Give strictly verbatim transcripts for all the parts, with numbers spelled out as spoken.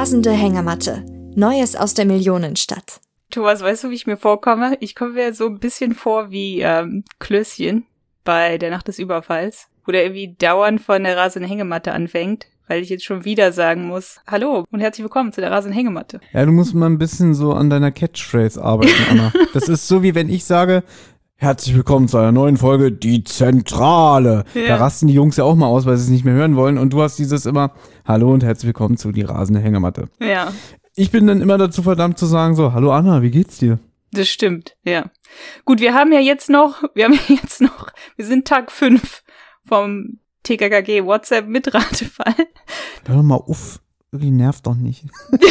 rasende Hängematte. Neues aus der Millionenstadt. Thomas, weißt du, wie ich mir vorkomme? Ich komme mir so ein bisschen vor wie ähm, Klößchen bei der Nacht des Überfalls, wo der irgendwie dauernd von der rasenden Hängematte anfängt, weil ich jetzt schon wieder sagen muss, hallo und herzlich willkommen zu der rasenden Hängematte. Ja, du musst mal ein bisschen so an deiner Catchphrase arbeiten, Anna. Das ist so, wie wenn ich sage, herzlich willkommen zu einer neuen Folge, die Zentrale. Ja. Da rasten die Jungs ja auch mal aus, weil sie es nicht mehr hören wollen. Und du hast dieses immer, hallo und herzlich willkommen zu die rasende Hängematte. Ja. Ich bin dann immer dazu verdammt zu sagen so, hallo Anna, wie geht's dir? Das stimmt, ja. Gut, wir haben ja jetzt noch, wir haben ja jetzt noch, wir sind Tag fünf vom T K K G WhatsApp-Mitratefall. Hör doch mal auf, irgendwie nervt doch nicht.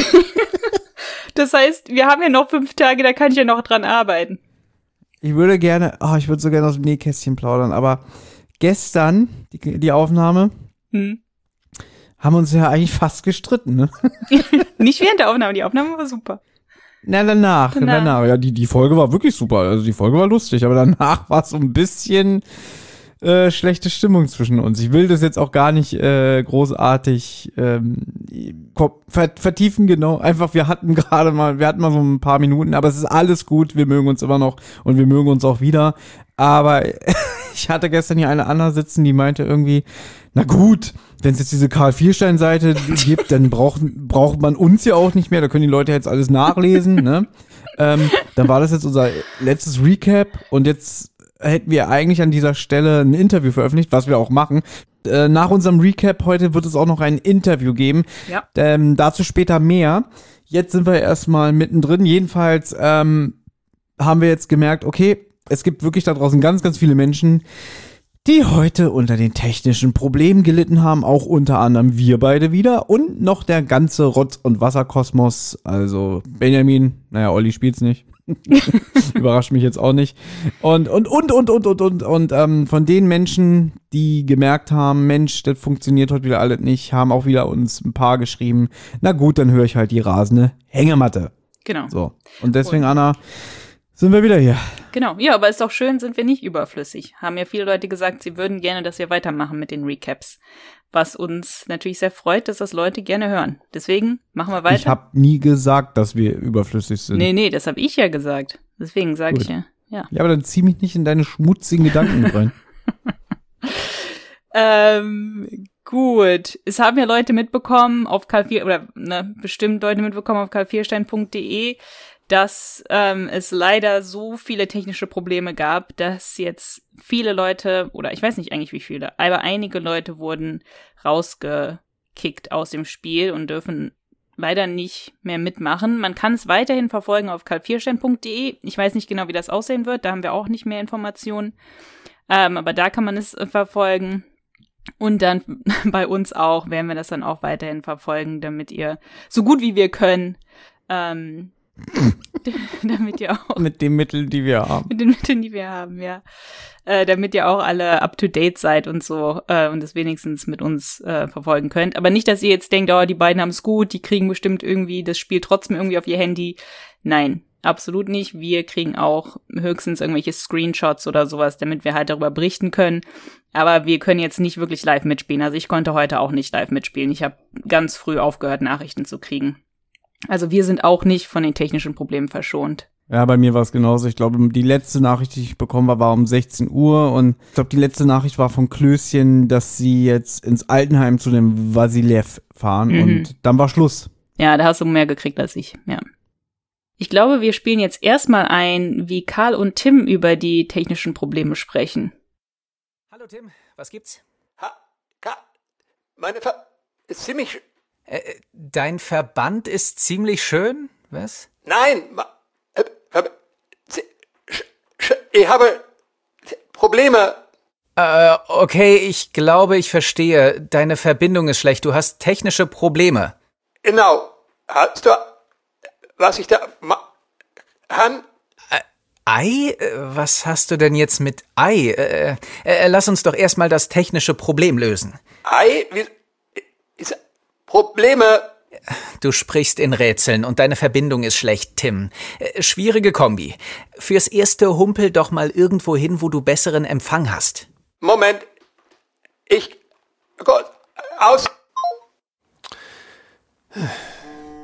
Das heißt, wir haben ja noch fünf Tage, da kann ich ja noch dran arbeiten. Ich würde gerne, oh, ich würde so gerne aus dem Nähkästchen plaudern, aber gestern, die, die Aufnahme, hm. haben uns ja eigentlich fast gestritten, ne? Nicht während der Aufnahme, die Aufnahme war super. Na, danach, danach. danach. Ja, die, die Folge war wirklich super, also die Folge war lustig, aber danach war es so ein bisschen äh, schlechte Stimmung zwischen uns. Ich will das jetzt auch gar nicht äh, großartig ähm, vertiefen, genau. Einfach, wir hatten gerade mal, wir hatten mal so ein paar Minuten, aber es ist alles gut, wir mögen uns immer noch und wir mögen uns auch wieder. Aber ich hatte gestern hier eine Anna sitzen, die meinte irgendwie, na gut, wenn es jetzt diese Karl Vierstein-Seite gibt, dann braucht, braucht man uns ja auch nicht mehr, da können die Leute jetzt alles nachlesen, ne? Ähm, dann war das jetzt unser letztes Recap und jetzt hätten wir eigentlich an dieser Stelle ein Interview veröffentlicht, was wir auch machen. Äh, nach unserem Recap heute wird es auch noch ein Interview geben. Ja. Ähm, dazu später mehr. Jetzt sind wir erstmal mittendrin. Jedenfalls ähm, haben wir jetzt gemerkt, okay, es gibt wirklich da draußen ganz, ganz viele Menschen, die heute unter den technischen Problemen gelitten haben, auch unter anderem wir beide wieder und noch der ganze Rotz- und Wasserkosmos, also Benjamin, naja, Olli spielt's nicht, überrascht mich jetzt auch nicht und und und und und und und und ähm, von den Menschen, die gemerkt haben, Mensch, das funktioniert heute wieder alles nicht, haben auch wieder uns ein paar geschrieben, na gut, dann höre ich halt die rasende Hängematte. Genau. So, und deswegen, und Anna, sind wir wieder hier. Genau, ja, aber ist doch schön, sind wir nicht überflüssig. Haben ja viele Leute gesagt, sie würden gerne, dass wir weitermachen mit den Recaps. Was uns natürlich sehr freut, dass das Leute gerne hören. Deswegen machen wir weiter. Ich habe nie gesagt, dass wir überflüssig sind. Nee, nee, das habe ich ja gesagt. Deswegen sage ich ja, ja. Ja, aber dann zieh mich nicht in deine schmutzigen Gedanken rein. ähm, gut. Es haben ja Leute mitbekommen auf Karl vier, oder ne, bestimmt Leute mitbekommen auf karl vierstein punkt de, dass ähm, es leider so viele technische Probleme gab, dass jetzt viele Leute, oder ich weiß nicht eigentlich wie viele, aber einige Leute wurden rausgekickt aus dem Spiel und dürfen leider nicht mehr mitmachen. Man kann es weiterhin verfolgen auf karl vierstein punkt de. Ich weiß nicht genau, wie das aussehen wird, da haben wir auch nicht mehr Informationen. Ähm, aber da kann man es äh, verfolgen. Und dann bei uns auch werden wir das dann auch weiterhin verfolgen, damit ihr so gut wie wir können ähm, damit ihr auch mit den Mitteln, die wir haben. Mit den Mitteln, die wir haben, ja. Äh, damit ihr auch alle up-to-date seid und so äh, und es wenigstens mit uns äh, verfolgen könnt. Aber nicht, dass ihr jetzt denkt, oh, die beiden haben es gut, die kriegen bestimmt irgendwie das Spiel trotzdem irgendwie auf ihr Handy. Nein, absolut nicht. Wir kriegen auch höchstens irgendwelche Screenshots oder sowas, damit wir halt darüber berichten können. Aber wir können jetzt nicht wirklich live mitspielen. Also ich konnte heute auch nicht live mitspielen. Ich habe ganz früh aufgehört, Nachrichten zu kriegen. Also wir sind auch nicht von den technischen Problemen verschont. Ja, bei mir war es genauso. Ich glaube, die letzte Nachricht, die ich bekommen habe, war um sechzehn Uhr. Und ich glaube, die letzte Nachricht war von Klößchen, dass sie jetzt ins Altenheim zu dem Vasilev fahren. Mhm. Und dann war Schluss. Ja, da hast du mehr gekriegt als ich, ja. Ich glaube, wir spielen jetzt erstmal ein, wie Karl und Tim über die technischen Probleme sprechen. Hallo Tim, was gibt's? Ha, Karl, meine Ver... ist ziemlich... Äh, dein Verband ist ziemlich schön, was? Nein, ma, äh, äh, sch, sch, ich habe Probleme. Äh, okay, ich glaube, ich verstehe. Deine Verbindung ist schlecht. Du hast technische Probleme. Genau. Hast du, was ich da machen kann? Äh, Ei? Was hast du denn jetzt mit Ei? Äh, äh, lass uns doch erstmal das technische Problem lösen. Ei? Wie, ist, Probleme. Du sprichst in Rätseln und deine Verbindung ist schlecht, Tim. Äh, schwierige Kombi. Fürs Erste humpel doch mal irgendwo hin, wo du besseren Empfang hast. Moment. Ich... Gott, aus...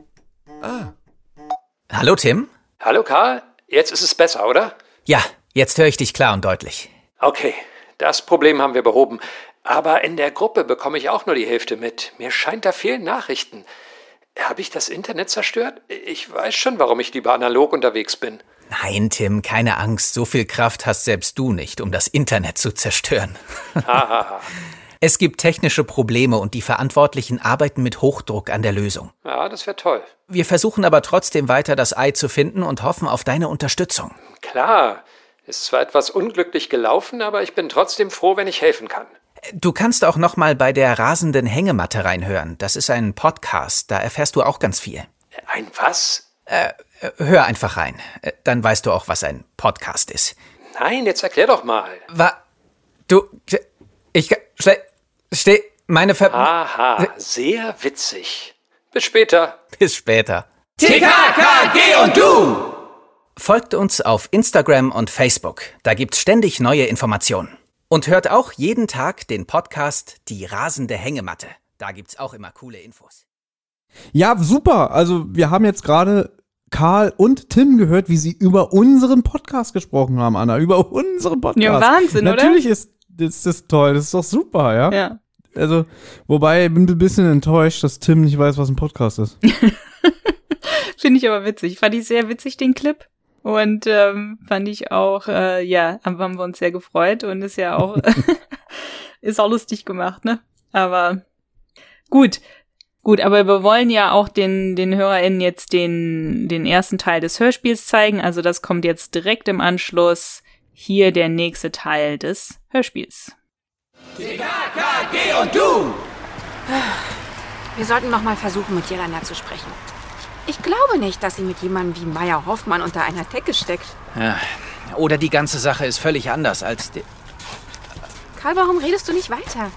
Hallo, Tim? Hallo, Karl. Jetzt ist es besser, oder? Ja, jetzt höre ich dich klar und deutlich. Okay, das Problem haben wir behoben. Aber in der Gruppe bekomme ich auch nur die Hälfte mit. Mir scheint, da fehlen Nachrichten. Habe ich das Internet zerstört? Ich weiß schon, warum ich lieber analog unterwegs bin. Nein, Tim, keine Angst. So viel Kraft hast selbst du nicht, um das Internet zu zerstören. Hahaha. Es gibt technische Probleme und die Verantwortlichen arbeiten mit Hochdruck an der Lösung. Ja, das wäre toll. Wir versuchen aber trotzdem weiter, das Ei zu finden und hoffen auf deine Unterstützung. Klar. Ist zwar etwas unglücklich gelaufen, aber ich bin trotzdem froh, wenn ich helfen kann. Du kannst auch noch mal bei der rasenden Hängematte reinhören. Das ist ein Podcast, da erfährst du auch ganz viel. Ein was? Äh, hör einfach rein. Dann weißt du auch, was ein Podcast ist. Nein, jetzt erklär doch mal. Wa? Du, ich, steh, steh, meine Ver... Aha, sehr witzig. Bis später. Bis später. T K K G und du! Folgt uns auf Instagram und Facebook. Da gibt's ständig neue Informationen. Und hört auch jeden Tag den Podcast Die rasende Hängematte. Da gibt's auch immer coole Infos. Ja, super. Also wir haben jetzt gerade Karl und Tim gehört, wie sie über unseren Podcast gesprochen haben, Anna. Über unseren Podcast. Ja, Wahnsinn, Natürlich oder? Natürlich ist, ist das toll. Das ist doch super, ja? Ja. Also, wobei, ich bin ein bisschen enttäuscht, dass Tim nicht weiß, was ein Podcast ist. Finde ich aber witzig. Fand ich sehr witzig, den Clip. Und ähm, fand ich auch, äh, ja, haben wir uns sehr gefreut und ist ja auch, ist auch lustig gemacht, ne? Aber gut, gut, aber wir wollen ja auch den den HörerInnen jetzt den den ersten Teil des Hörspiels zeigen. Also das kommt jetzt direkt im Anschluss. Hier der nächste Teil des Hörspiels. T K K G und du! Wir sollten noch mal versuchen, mit Jelena zu sprechen. Ich glaube nicht, dass sie mit jemandem wie Meier Hoffmann unter einer Decke steckt. Ja, oder die ganze Sache ist völlig anders als... Die Karl, warum redest du nicht weiter?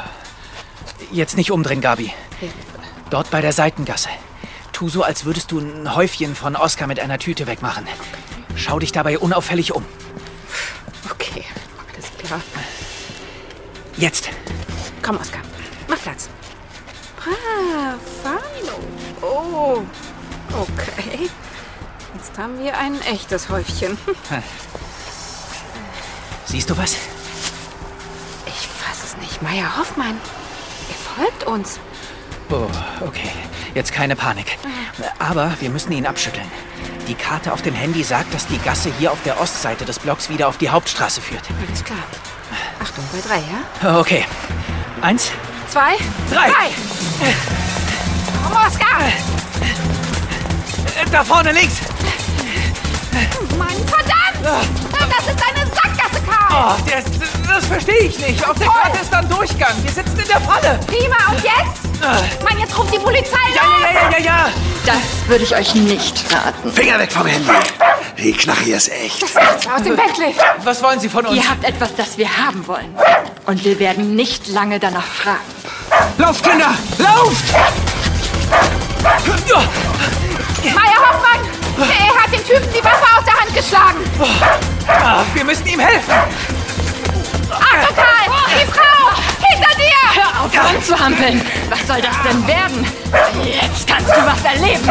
Jetzt nicht umdrehen, Gabi. Okay. Dort bei der Seitengasse. Tu so, als würdest du ein Häufchen von Oskar mit einer Tüte wegmachen. Schau dich dabei unauffällig um. Okay, alles klar. Jetzt. Komm, Oskar, mach Platz. Bravano. Oh, okay. Jetzt haben wir ein echtes Häufchen. Siehst du was? Ich fass es nicht. Meier Hoffmann. Er folgt uns. Oh, okay. Jetzt keine Panik. Aber wir müssen ihn abschütteln. Die Karte auf dem Handy sagt, dass die Gasse hier auf der Ostseite des Blocks wieder auf die Hauptstraße führt. Alles klar. Achtung, bei drei, ja? Okay. Eins, Zwei, drei. drei. Komm, Oskar! Da vorne links. Mann, verdammt! Das ist eine Sackgasse, Karl! Oh, das, das verstehe ich nicht. Auf der Karte ist dann Durchgang. Wir sitzen in der Falle. Prima, und jetzt? Mann, jetzt ruft die Polizei Ja, ja, ja, ja, ja. Das würde ich euch nicht raten. Finger weg vom Handy. Die Knarre hier ist echt. Das ist aus dem Bentley. Was wollen Sie von uns? Ihr habt etwas, das wir haben wollen. Und wir werden nicht lange danach fragen. Lauft, Kinder! Lauft! Meier Hoffmann! Er hat dem Typen die Waffe aus der Hand geschlagen. Ah, wir müssen ihm helfen. Achtung, Karl! Die Frau! Hinter dir! Hör auf, rumzuhampeln! Was soll das denn werden? Jetzt kannst du was erleben!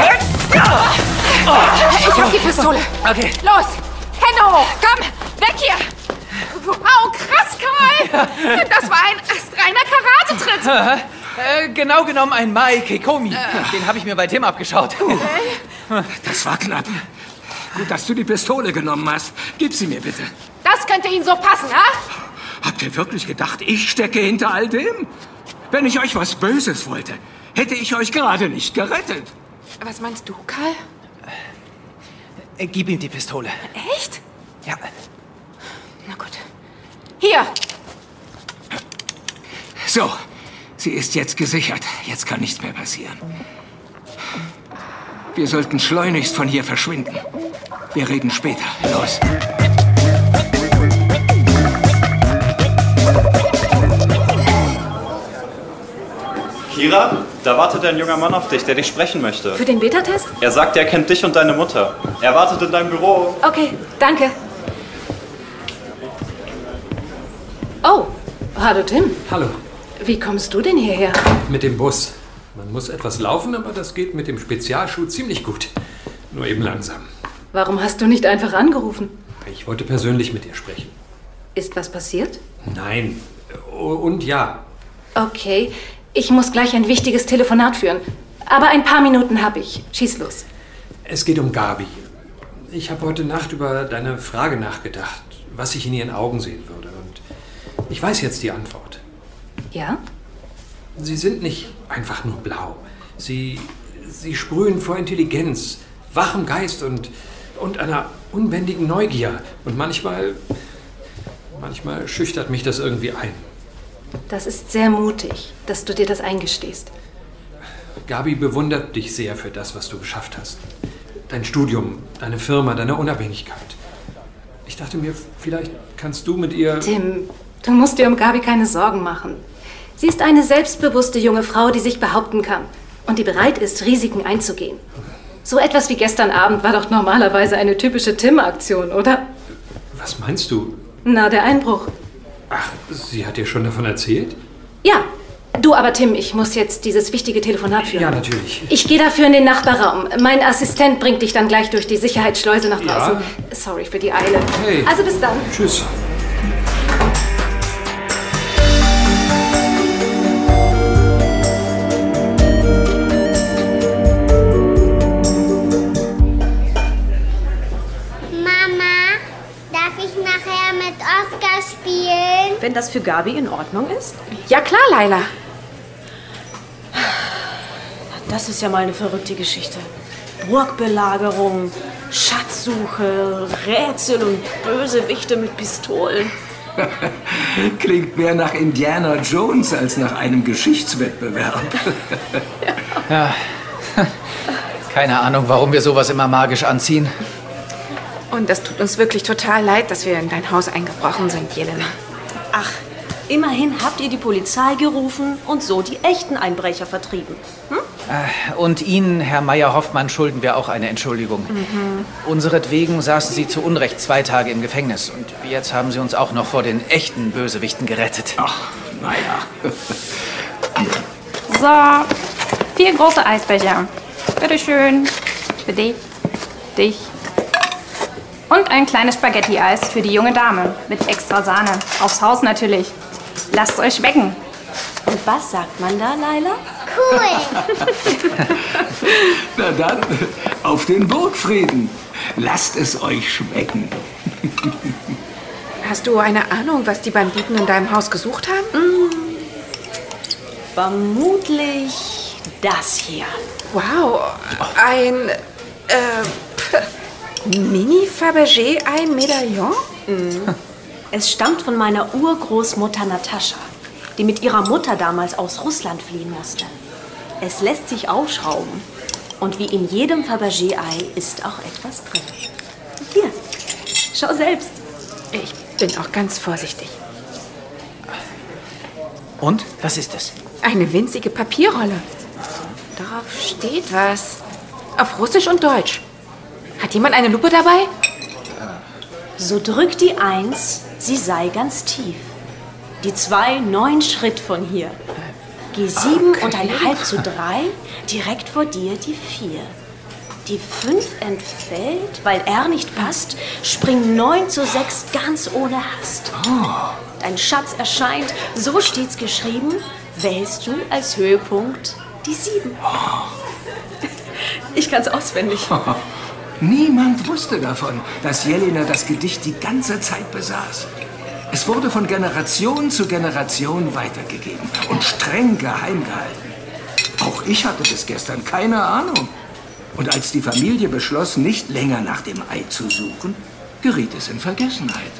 Ich hab die Pistole. Okay. Los! Hände hoch! Komm! Weg hier! Wow, krass, Karl! Das war ein astreiner Karatetritt. Äh, genau genommen ein Mai Kekomi. Den habe ich mir bei Tim abgeschaut. Das war knapp. Gut, dass du die Pistole genommen hast. Gib sie mir bitte. Das könnte Ihnen so passen, ha? Habt ihr wirklich gedacht, ich stecke hinter all dem? Wenn ich euch was Böses wollte, hätte ich euch gerade nicht gerettet. Was meinst du, Karl? Äh, gib ihm die Pistole. Echt? Ja. Na gut. Hier! So, sie ist jetzt gesichert. Jetzt kann nichts mehr passieren. Wir sollten schleunigst von hier verschwinden. Wir reden später. Los. Kira, da wartet ein junger Mann auf dich, der dich sprechen möchte. Für den Beta-Test? Er sagt, er kennt dich und deine Mutter. Er wartet in deinem Büro. Okay, danke. Oh, hallo Tim. Hallo, Wie kommst du denn hierher? mit dem Bus. Man muss etwas laufen, aber das geht mit dem Spezialschuh ziemlich gut. Nur eben langsam. Warum hast du nicht einfach angerufen? Ich wollte persönlich mit dir sprechen. Ist was passiert? Nein. Und ja. Okay, ich muss gleich ein wichtiges Telefonat führen. Aber ein paar Minuten habe ich. Schieß los. Es geht um Gabi. Ich habe heute Nacht über deine Frage nachgedacht, was ich in ihren Augen sehen würde. Und ich weiß jetzt die Antwort. Ja? Sie sind nicht einfach nur blau. Sie, sie sprühen vor Intelligenz, wachem Geist und, und einer unbändigen Neugier. Und manchmal, manchmal schüchtert mich das irgendwie ein. Das ist sehr mutig, dass du dir das eingestehst. Gabi bewundert dich sehr für das, was du geschafft hast. Dein Studium, deine Firma, deine Unabhängigkeit. Ich dachte mir, vielleicht kannst du mit ihr... Tim, du musst dir um Gabi keine Sorgen machen. Sie ist eine selbstbewusste junge Frau, die sich behaupten kann und die bereit ist, Risiken einzugehen. So etwas wie gestern Abend war doch normalerweise eine typische Tim-Aktion, oder? Was meinst du? Na, der Einbruch. Ach, sie hat dir schon davon erzählt? Ja. Du aber, Tim, ich muss jetzt dieses wichtige Telefonat führen. Ja, natürlich. Ich gehe dafür in den Nachbarraum. Mein Assistent bringt dich dann gleich durch die Sicherheitsschleuse nach draußen. Ja. Sorry für die Eile. Hey. Also bis dann. Tschüss. Wenn das für Gabi in Ordnung ist? Ja klar, Laila. Das ist ja mal eine verrückte Geschichte. Burgbelagerung, Schatzsuche, Rätsel und Bösewichte mit Pistolen. Klingt mehr nach Indiana Jones als nach einem Geschichtswettbewerb. Ja. Keine Ahnung, warum wir sowas immer magisch anziehen. Und es tut uns wirklich total leid, dass wir in dein Haus eingebrochen sind, Jelena. Ach, immerhin habt ihr die Polizei gerufen und so die echten Einbrecher vertrieben. Hm? Und Ihnen, Herr Meier-Hoffmann, schulden wir auch eine Entschuldigung. Mhm. Unseretwegen saßen Sie zu Unrecht zwei Tage im Gefängnis. Und jetzt haben Sie uns auch noch vor den echten Bösewichten gerettet. Ach, naja. So, vier große Eisbecher. Bitteschön. Für dich, dich. Und ein kleines Spaghetti-Eis für die junge Dame. Mit extra Sahne. Aufs Haus natürlich. Lasst euch schmecken. Und was sagt man da, Laila? Cool. Na dann, auf den Burgfrieden. Lasst es euch schmecken. Hast du eine Ahnung, was die Banditen in deinem Haus gesucht haben? Mm, vermutlich das hier. Wow, ein äh, Mini-Fabergé-Ei-Medaillon? Mm. Es stammt von meiner Urgroßmutter Natascha, die mit ihrer Mutter damals aus Russland fliehen musste. Es lässt sich aufschrauben. Und wie in jedem Fabergé-Ei ist auch etwas drin. Hier, schau selbst. Ich bin auch ganz vorsichtig. Und? Was ist es? Eine winzige Papierrolle. Darauf steht was. Auf Russisch und Deutsch. Hat jemand eine Lupe dabei? So drückt die Eins, sie sei ganz tief. Die Zwei neun Schritt von hier. G sieben okay. Und ein halb zu drei, direkt vor dir die Vier. Die Fünf entfällt, weil R nicht passt, spring neun zu sechs ganz ohne Hast. Oh. Dein Schatz erscheint, so steht's geschrieben, wählst du als Höhepunkt die Sieben. Oh. Ich kann's auswendig. Oh. Niemand wusste davon, dass Jelena das Gedicht die ganze Zeit besaß. Es wurde von Generation zu Generation weitergegeben und streng geheim gehalten. Auch ich hatte bis gestern keine Ahnung. Und als die Familie beschloss, nicht länger nach dem Ei zu suchen, geriet es in Vergessenheit.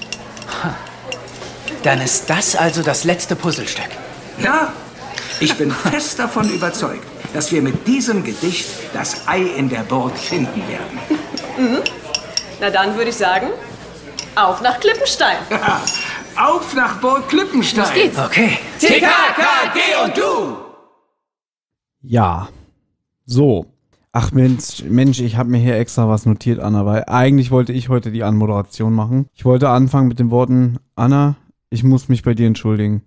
Dann ist das also das letzte Puzzlestück. Ja, ich bin fest davon überzeugt, dass wir mit diesem Gedicht das Ei in der Burg finden werden. Mhm. Na dann würde ich sagen, auf nach Klippenstein. Ja, auf nach Burg Klippenstein. Los geht's. Okay. T K K G und du. Ja. So. Ach Mensch, Mensch, ich habe mir hier extra was notiert, Anna, weil eigentlich wollte ich heute die Anmoderation machen. Ich wollte anfangen mit den Worten, Anna, ich muss mich bei dir entschuldigen.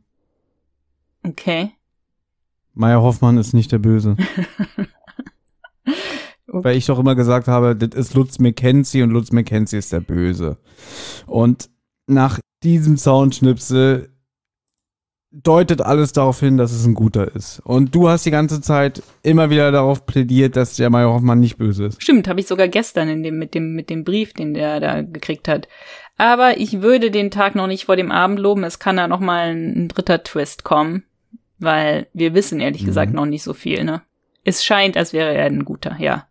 Okay. Meier-Hoffmann ist nicht der Böse. Okay. Weil ich doch immer gesagt habe, das ist Lutz McKenzie und Lutz McKenzie ist der Böse. Und nach diesem Soundschnipsel deutet alles darauf hin, dass es ein guter ist. Und du hast die ganze Zeit immer wieder darauf plädiert, dass der Meier Hoffmann nicht böse ist. Stimmt, habe ich sogar gestern in dem, mit dem, mit dem Brief, den der da gekriegt hat. Aber ich würde den Tag noch nicht vor dem Abend loben. Es kann da noch mal ein, ein dritter Twist kommen, weil wir wissen ehrlich mhm. gesagt noch nicht so viel, ne? Es scheint, als wäre er ein guter, ja.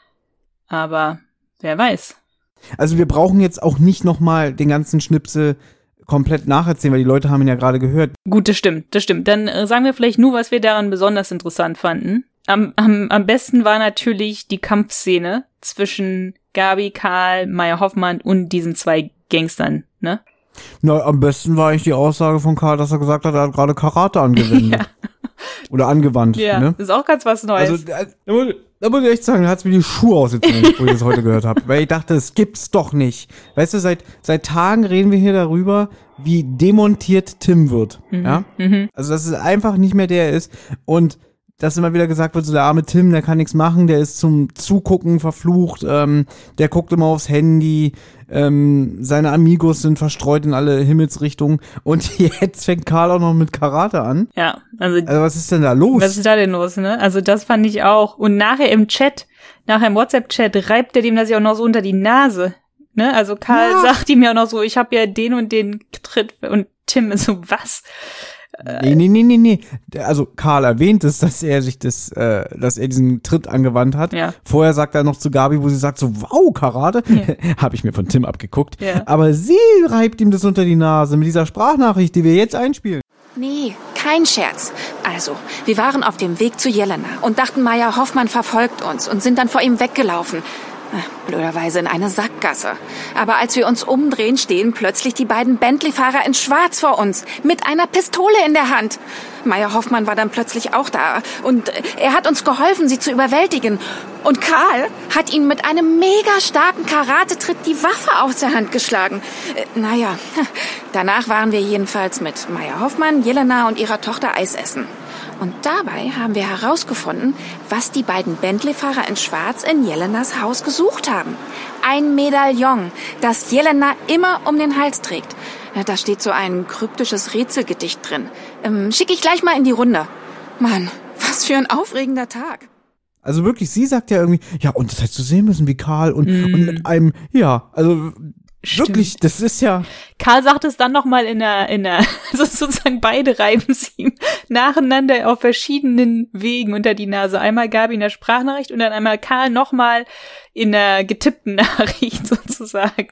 Aber wer weiß. Also wir brauchen jetzt auch nicht noch mal den ganzen Schnipsel komplett nacherzählen, weil die Leute haben ihn ja gerade gehört. Gut, das stimmt, das stimmt. Dann äh, sagen wir vielleicht nur, was wir daran besonders interessant fanden. Am, am, am besten war natürlich die Kampfszene zwischen Gabi, Karl, Meier Hoffmann und diesen zwei Gangstern, ne? Na, am besten war eigentlich die Aussage von Karl, dass er gesagt hat, er hat gerade Karate angewendet. Ja. Oder angewandt. Ja, ne? Ist auch ganz was Neues. Also, da, da, muss, da muss ich echt sagen, da hat's mir die Schuhe ausgezogen, wo ich das heute gehört habe. Weil ich dachte, das gibt's doch nicht. Weißt du, seit, seit Tagen reden wir hier darüber, wie demontiert Tim wird. Mhm. Ja? Mhm. Also, dass es einfach nicht mehr der ist. Und dass immer wieder gesagt wird, so der arme Tim, der kann nichts machen, der ist zum Zugucken verflucht, ähm, der guckt immer aufs Handy, ähm, seine Amigos sind verstreut in alle Himmelsrichtungen und jetzt fängt Karl auch noch mit Karate an. Ja, also, also was ist denn da los? Was ist da denn los, ne? Also das fand ich auch. Und nachher im Chat, nachher im WhatsApp-Chat reibt er dem das ja auch noch so unter die Nase, ne? Also Karl ja. sagt ihm ja auch noch so, ich habe ja den und den getritt und Tim ist so, was? Nee, nee, nee, nee, nee. Also Karl erwähnt es, dass er sich das, äh, dass er diesen Tritt angewandt hat. Ja. Vorher sagt er noch zu Gabi, wo sie sagt so, wow, Karate. Ja. Habe ich mir von Tim abgeguckt. Ja. Aber sie reibt ihm das unter die Nase mit dieser Sprachnachricht, die wir jetzt einspielen. Nee, kein Scherz. Also, wir waren auf dem Weg zu Jelena und dachten, Meier Hoffmann verfolgt uns und sind dann vor ihm weggelaufen. Blöderweise in eine Sackgasse. Aber als wir uns umdrehen, stehen plötzlich die beiden Bentley-Fahrer in Schwarz vor uns, mit einer Pistole in der Hand. Meier Hoffmann war dann plötzlich auch da und er hat uns geholfen, sie zu überwältigen. Und Karl hat ihm mit einem mega starken Karatetritt die Waffe aus der Hand geschlagen. Äh, naja, danach waren wir jedenfalls mit Meier Hoffmann, Jelena und ihrer Tochter Eis essen. Und dabei haben wir herausgefunden, was die beiden Bentley-Fahrer in Schwarz in Jelenas Haus gesucht haben. Ein Medaillon, das Jelena immer um den Hals trägt. Da steht so ein kryptisches Rätselgedicht drin. Ähm, Schicke ich gleich mal in die Runde. Mann, was für ein aufregender Tag. Also wirklich, sie sagt ja irgendwie, ja, und das hättest du sehen müssen, wie Karl und, mm. und mit einem, ja, also Stimmt. Wirklich, das ist ja... Karl sagt es dann nochmal in der, in der, also sozusagen beide reiben es ihm nacheinander auf verschiedenen Wegen unter die Nase. Einmal Gabi in der Sprachnachricht und dann einmal Karl nochmal in der getippten Nachricht sozusagen.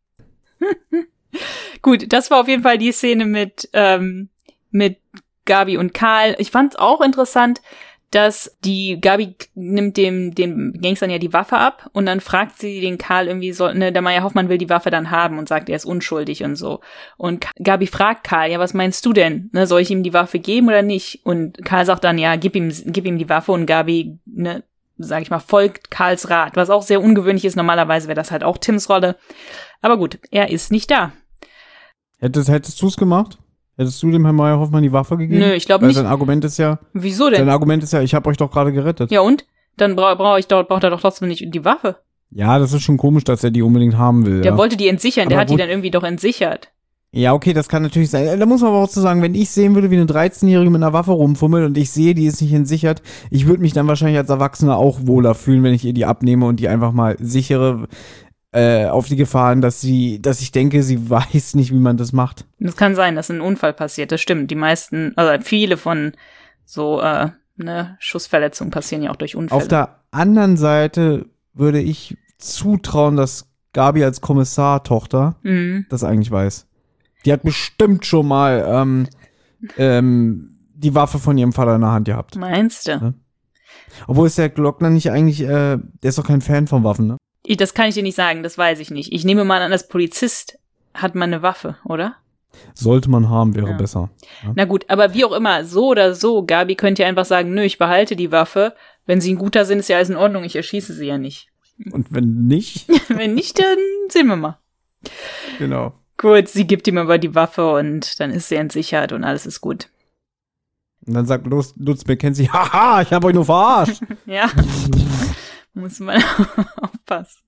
Gut, das war auf jeden Fall die Szene mit, ähm, mit Gabi und Karl. Ich fand es auch interessant, dass die Gabi nimmt dem dem Gangstern ja die Waffe ab und dann fragt sie den Karl irgendwie so, ne, der Meier Hoffmann will die Waffe dann haben und sagt, er ist unschuldig und so. Und Gabi fragt Karl, ja, was meinst du denn? Ne, soll ich ihm die Waffe geben oder nicht? Und Karl sagt dann, ja, gib ihm gib ihm die Waffe und Gabi, ne, sag ich mal, folgt Karls Rat, was auch sehr ungewöhnlich ist. Normalerweise wäre das halt auch Tims Rolle. Aber gut, er ist nicht da. Hättest, hättest du es gemacht? Hättest du dem Herrn Meier Hoffmann die Waffe gegeben? Nö, ich glaube nicht. nicht. Sein Argument ist ja... Wieso denn? Sein Argument ist ja, ich habe euch doch gerade gerettet. Ja und? Dann bra- brauch ich doch, braucht er doch trotzdem nicht die Waffe. Ja, das ist schon komisch, dass er die unbedingt haben will. Der ja. wollte die entsichern, aber der hat gut. die dann irgendwie doch entsichert. Ja, okay, das kann natürlich sein. Da muss man aber auch zu sagen, wenn ich sehen würde, wie eine dreizehnjährige mit einer Waffe rumfummelt und ich sehe, die ist nicht entsichert, ich würde mich dann wahrscheinlich als Erwachsener auch wohler fühlen, wenn ich ihr die abnehme und die einfach mal sichere äh, auf die Gefahren, dass sie, dass ich denke, sie weiß nicht, wie man das macht. Das kann sein, dass ein Unfall passiert, das stimmt. Die meisten, also viele von so äh, ne, Schussverletzungen passieren ja auch durch Unfälle. Auf der anderen Seite würde ich zutrauen, dass Gabi als Kommissar-Tochter mhm. das eigentlich weiß. Die hat bestimmt schon mal ähm, ähm, die Waffe von ihrem Vater in der Hand gehabt. Meinst du? Ja. Obwohl ist der Glockner nicht eigentlich, äh, der ist doch kein Fan von Waffen, ne? Ich, das kann ich dir nicht sagen, das weiß ich nicht. Ich nehme mal an, als Polizist hat man eine Waffe, oder? Sollte man haben, wäre ja. besser. Ja. Na gut, aber wie auch immer, so oder so, Gabi könnte ja einfach sagen, nö, ich behalte die Waffe. Wenn sie ein guter sind, ist ja alles in Ordnung, ich erschieße sie ja nicht. Und wenn nicht? Wenn nicht, dann sehen wir mal. Genau. Gut, sie gibt ihm aber die Waffe und dann ist sie entsichert und alles ist gut. Und dann sagt Lutz, Lutz McKenzie, haha, ich habe euch nur verarscht. Ja. Muss man aufpassen.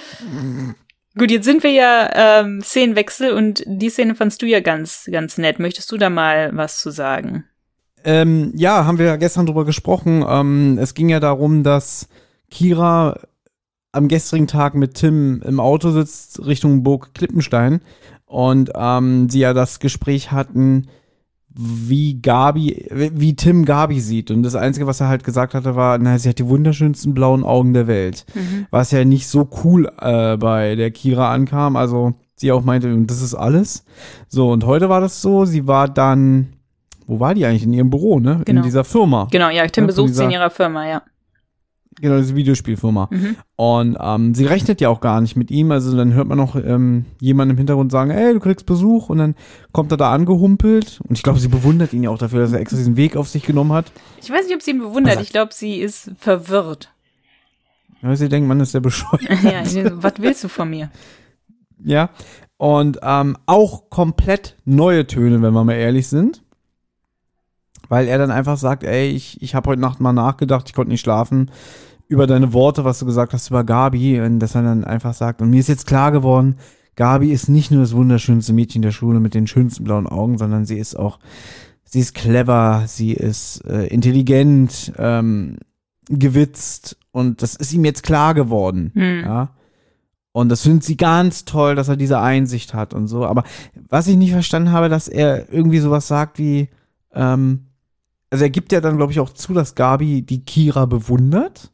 Gut, jetzt sind wir ja ähm, Szenenwechsel und die Szene fandst du ja ganz, ganz nett. Möchtest du da mal was zu sagen? Ähm, ja, haben wir ja gestern drüber gesprochen. Ähm, es ging ja darum, dass Kira am gestrigen Tag mit Tim im Auto sitzt Richtung Burg Klippenstein und ähm, sie ja das Gespräch hatten, wie Gabi, wie Tim Gabi sieht. Und das Einzige, was er halt gesagt hatte, war, na, sie hat die wunderschönsten blauen Augen der Welt. Mhm. Was ja nicht so cool äh, bei der Kira ankam. Also sie auch meinte, und das ist alles. So, und heute war das so, sie war dann, wo war die eigentlich? In ihrem Büro, ne? Genau. In dieser Firma. Genau, ja, Tim ja, besucht dieser, sie in ihrer Firma, ja. Genau, diese Videospielfirma. Mhm. Und ähm, sie rechnet ja auch gar nicht mit ihm. Also dann hört man noch ähm, jemanden im Hintergrund sagen, ey, du kriegst Besuch. Und dann kommt er da angehumpelt. Und ich glaube, sie bewundert ihn ja auch dafür, dass er extra diesen Weg auf sich genommen hat. Ich weiß nicht, ob sie ihn bewundert. Also, ich glaube, sie ist verwirrt. Ja, sie denkt, man ist ja bescheuert. Ja, was willst du von mir? Ja, und ähm, auch komplett neue Töne, wenn wir mal ehrlich sind. Weil er dann einfach sagt, ey, ich, ich habe heute Nacht mal nachgedacht, ich konnte nicht schlafen, über deine Worte, was du gesagt hast über Gabi. Und dass er dann einfach sagt, und mir ist jetzt klar geworden, Gabi ist nicht nur das wunderschönste Mädchen der Schule mit den schönsten blauen Augen, sondern sie ist auch, sie ist clever, sie ist äh, intelligent, ähm, gewitzt. Und das ist ihm jetzt klar geworden. Hm. Ja. Und das findet sie ganz toll, dass er diese Einsicht hat und so. Aber was ich nicht verstanden habe, dass er irgendwie sowas sagt wie, ähm, also er gibt ja dann, glaube ich, auch zu, dass Gabi die Kira bewundert.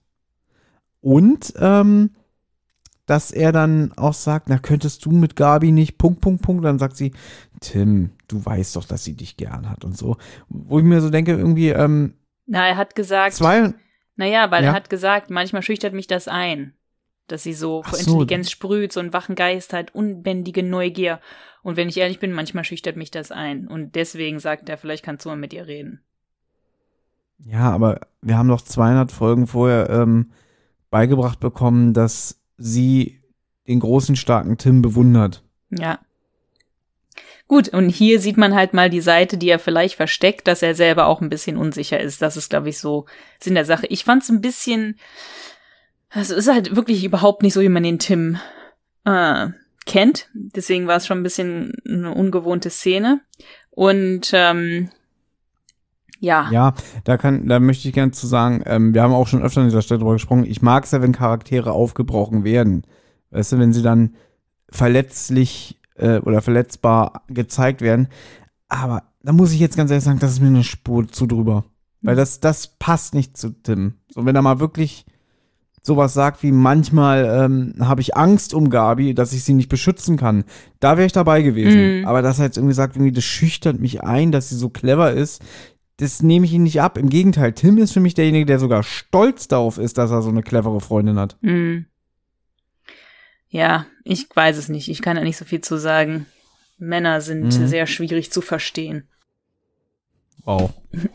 Und ähm, dass er dann auch sagt, na, könntest du mit Gabi nicht, Punkt, Punkt, Punkt. Dann sagt sie, Tim, du weißt doch, dass sie dich gern hat und so. Wo ich mir so denke, irgendwie, ähm, Na, er hat gesagt, zwei, naja, weil ja. er hat gesagt, manchmal schüchtert mich das ein, dass sie so vor Ach so. Intelligenz sprüht, so einen wachen Geist hat, unbändige Neugier. Und wenn ich ehrlich bin, manchmal schüchtert mich das ein. Und deswegen sagt er, vielleicht kannst du mal mit ihr reden. Ja, aber wir haben doch zweihundert Folgen vorher ähm, beigebracht bekommen, dass sie den großen, starken Tim bewundert. Ja. Gut, und hier sieht man halt mal die Seite, die er vielleicht versteckt, dass er selber auch ein bisschen unsicher ist. Das ist, glaube ich, so Sinn der Sache. Ich fand es ein bisschen, also es ist halt wirklich überhaupt nicht so, wie man den Tim äh, kennt. Deswegen war es schon ein bisschen eine ungewohnte Szene. Und ähm, ja. Ja, da kann, da möchte ich gerne zu sagen, ähm, wir haben auch schon öfter an dieser Stelle drüber gesprochen, ich mag es ja, wenn Charaktere aufgebrochen werden. Weißt du, wenn sie dann verletzlich äh, oder verletzbar gezeigt werden. Aber da muss ich jetzt ganz ehrlich sagen, das ist mir eine Spur zu drüber. Weil das, das passt nicht zu Tim. So, wenn er mal wirklich sowas sagt wie, manchmal ähm, habe ich Angst um Gabi, dass ich sie nicht beschützen kann. Da wäre ich dabei gewesen. Mhm. Aber dass er jetzt irgendwie sagt, irgendwie, das schüchtert mich ein, dass sie so clever ist, das nehme ich ihn nicht ab. Im Gegenteil, Tim ist für mich derjenige, der sogar stolz darauf ist, dass er so eine clevere Freundin hat. Mhm. Ja, ich weiß es nicht. Ich kann da nicht so viel zu sagen. Männer sind Mhm. sehr schwierig zu verstehen. Wow.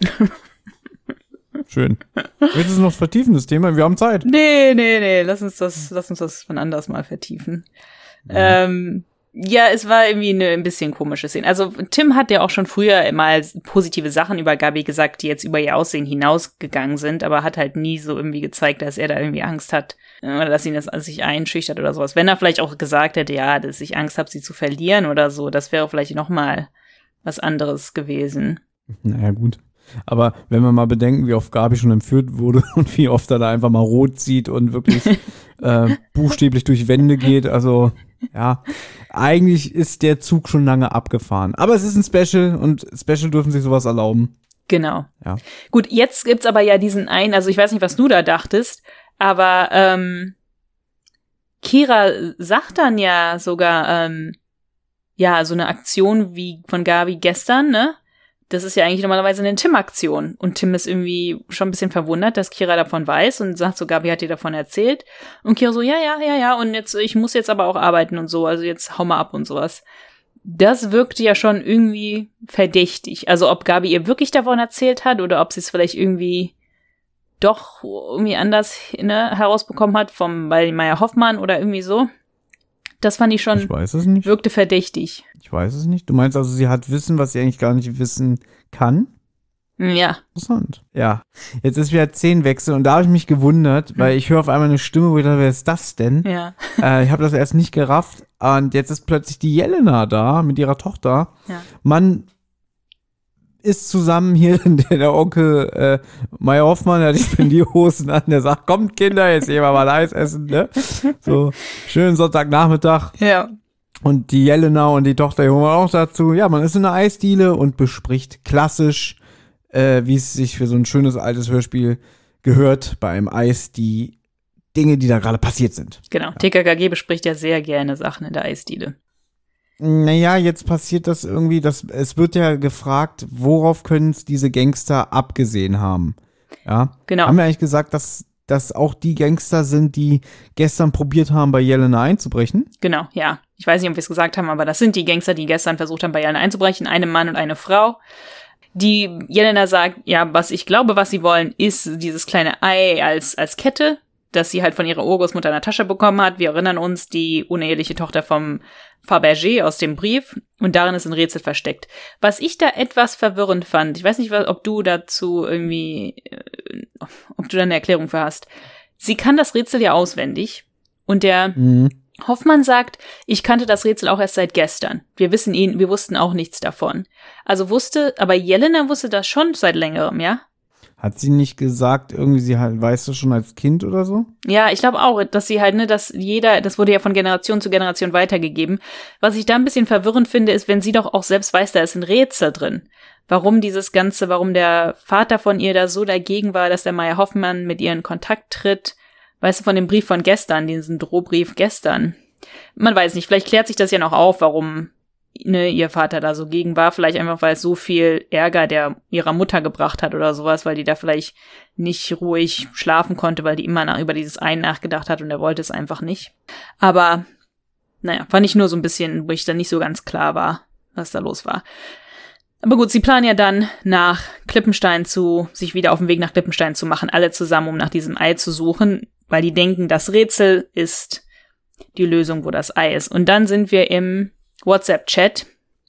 Schön. Willst du noch vertiefen, das Thema? Wir haben Zeit. Nee, nee, nee. Lass uns das, lass uns das von anders mal vertiefen. Ja. Ähm, ja, es war irgendwie eine ein bisschen komische Szene. Also Tim hat ja auch schon früher mal positive Sachen über Gabi gesagt, die jetzt über ihr Aussehen hinausgegangen sind, aber hat halt nie so irgendwie gezeigt, dass er da irgendwie Angst hat oder dass ihn das an sich einschüchtert oder sowas. Wenn er vielleicht auch gesagt hätte, ja, dass ich Angst habe, sie zu verlieren oder so, das wäre vielleicht noch mal was anderes gewesen. Naja, gut. Aber wenn wir mal bedenken, wie oft Gabi schon entführt wurde und wie oft er da einfach mal rot sieht und wirklich äh, buchstäblich durch Wände geht, also ja, eigentlich ist der Zug schon lange abgefahren. Aber es ist ein Special und Special dürfen sich sowas erlauben. Genau. Ja. Gut, jetzt gibt's aber ja diesen einen, also ich weiß nicht, was du da dachtest, aber ähm, Kira sagt dann ja sogar, ähm, ja, so eine Aktion wie von Gabi gestern, ne? Das ist ja eigentlich normalerweise eine Tim-Aktion. Und Tim ist irgendwie schon ein bisschen verwundert, dass Kira davon weiß und sagt so, Gabi hat dir davon erzählt. Und Kira so, ja, ja, ja, ja, und jetzt, ich muss jetzt aber auch arbeiten und so, also jetzt hau mal ab und sowas. Das wirkte ja schon irgendwie verdächtig. Also ob Gabi ihr wirklich davon erzählt hat oder ob sie es vielleicht irgendwie doch irgendwie anders, ne, herausbekommen hat vom bei Maya Hoffmann oder irgendwie so. Das fand ich schon, ich weiß es nicht. Wirkte verdächtig. Ich weiß es nicht. Du meinst also, sie hat Wissen, was sie eigentlich gar nicht wissen kann? Ja. Interessant. Ja. Jetzt ist wieder Szenenwechsel und da habe ich mich gewundert, weil ich höre auf einmal eine Stimme, wo ich dachte, wer ist das denn? Ja. Äh, ich habe das erst nicht gerafft und jetzt ist plötzlich die Jelena da mit ihrer Tochter. Ja. Man ist zusammen hier, der, der Onkel äh, Meier Hoffmann, der hat die Spendierhosen an, der sagt, kommt Kinder, jetzt gehen wir mal Eis essen, ne? So, schönen Sonntagnachmittag. Ja. Und die Jelena und die Tochter die holen wir auch dazu. Ja, man ist in einer Eisdiele und bespricht klassisch, äh, wie es sich für so ein schönes altes Hörspiel gehört, bei einem Eis, die Dinge, die da gerade passiert sind. Genau, T K K G bespricht ja sehr gerne Sachen in der Eisdiele. Naja, jetzt passiert das irgendwie, dass es wird ja gefragt, worauf können es diese Gangster abgesehen haben? Ja, genau. Haben wir eigentlich gesagt, dass das auch die Gangster sind, die gestern probiert haben, bei Jelena einzubrechen? Genau, ja. Ich weiß nicht, ob wir es gesagt haben, aber das sind die Gangster, die gestern versucht haben, bei Jelena einzubrechen. Eine Mann und eine Frau. Die Jelena sagt, ja, was ich glaube, was sie wollen, ist dieses kleine Ei als, als Kette, das sie halt von ihrer Urgroßmutter in der Tasche bekommen hat. Wir erinnern uns, die uneheliche Tochter vom Fabergé aus dem Brief. Und darin ist ein Rätsel versteckt. Was ich da etwas verwirrend fand, ich weiß nicht, ob du dazu irgendwie, ob du da eine Erklärung für hast. Sie kann das Rätsel ja auswendig. Und der mhm. Hoffmann sagt, ich kannte das Rätsel auch erst seit gestern. Wir wissen ihn, wir wussten auch nichts davon. Also wusste, aber Jelena wusste das schon seit längerem, ja? Hat sie nicht gesagt, irgendwie sie halt, weißt du, schon als Kind oder so? Ja, ich glaube auch, dass sie halt, ne, dass jeder, das wurde ja von Generation zu Generation weitergegeben. Was ich da ein bisschen verwirrend finde, ist, wenn sie doch auch selbst weiß, da ist ein Rätsel drin. Warum dieses Ganze, warum der Vater von ihr da so dagegen war, dass der Meier Hoffmann mit ihr in Kontakt tritt. Weißt du, von dem Brief von gestern, diesen Drohbrief gestern. Man weiß nicht, vielleicht klärt sich das ja noch auf, warum ne, ihr Vater da so gegen war. Vielleicht einfach, weil es so viel Ärger der ihrer Mutter gebracht hat oder sowas, weil die da vielleicht nicht ruhig schlafen konnte, weil die immer nach, über dieses Ein nachgedacht hat und er wollte es einfach nicht. Aber, naja, fand ich nur so ein bisschen, wo ich dann nicht so ganz klar war, was da los war. Aber gut, sie planen ja dann nach Klippenstein zu, sich wieder auf den Weg nach Klippenstein zu machen, alle zusammen, um nach diesem Ei zu suchen, weil die denken, das Rätsel ist die Lösung, wo das Ei ist. Und dann sind wir im WhatsApp-Chat.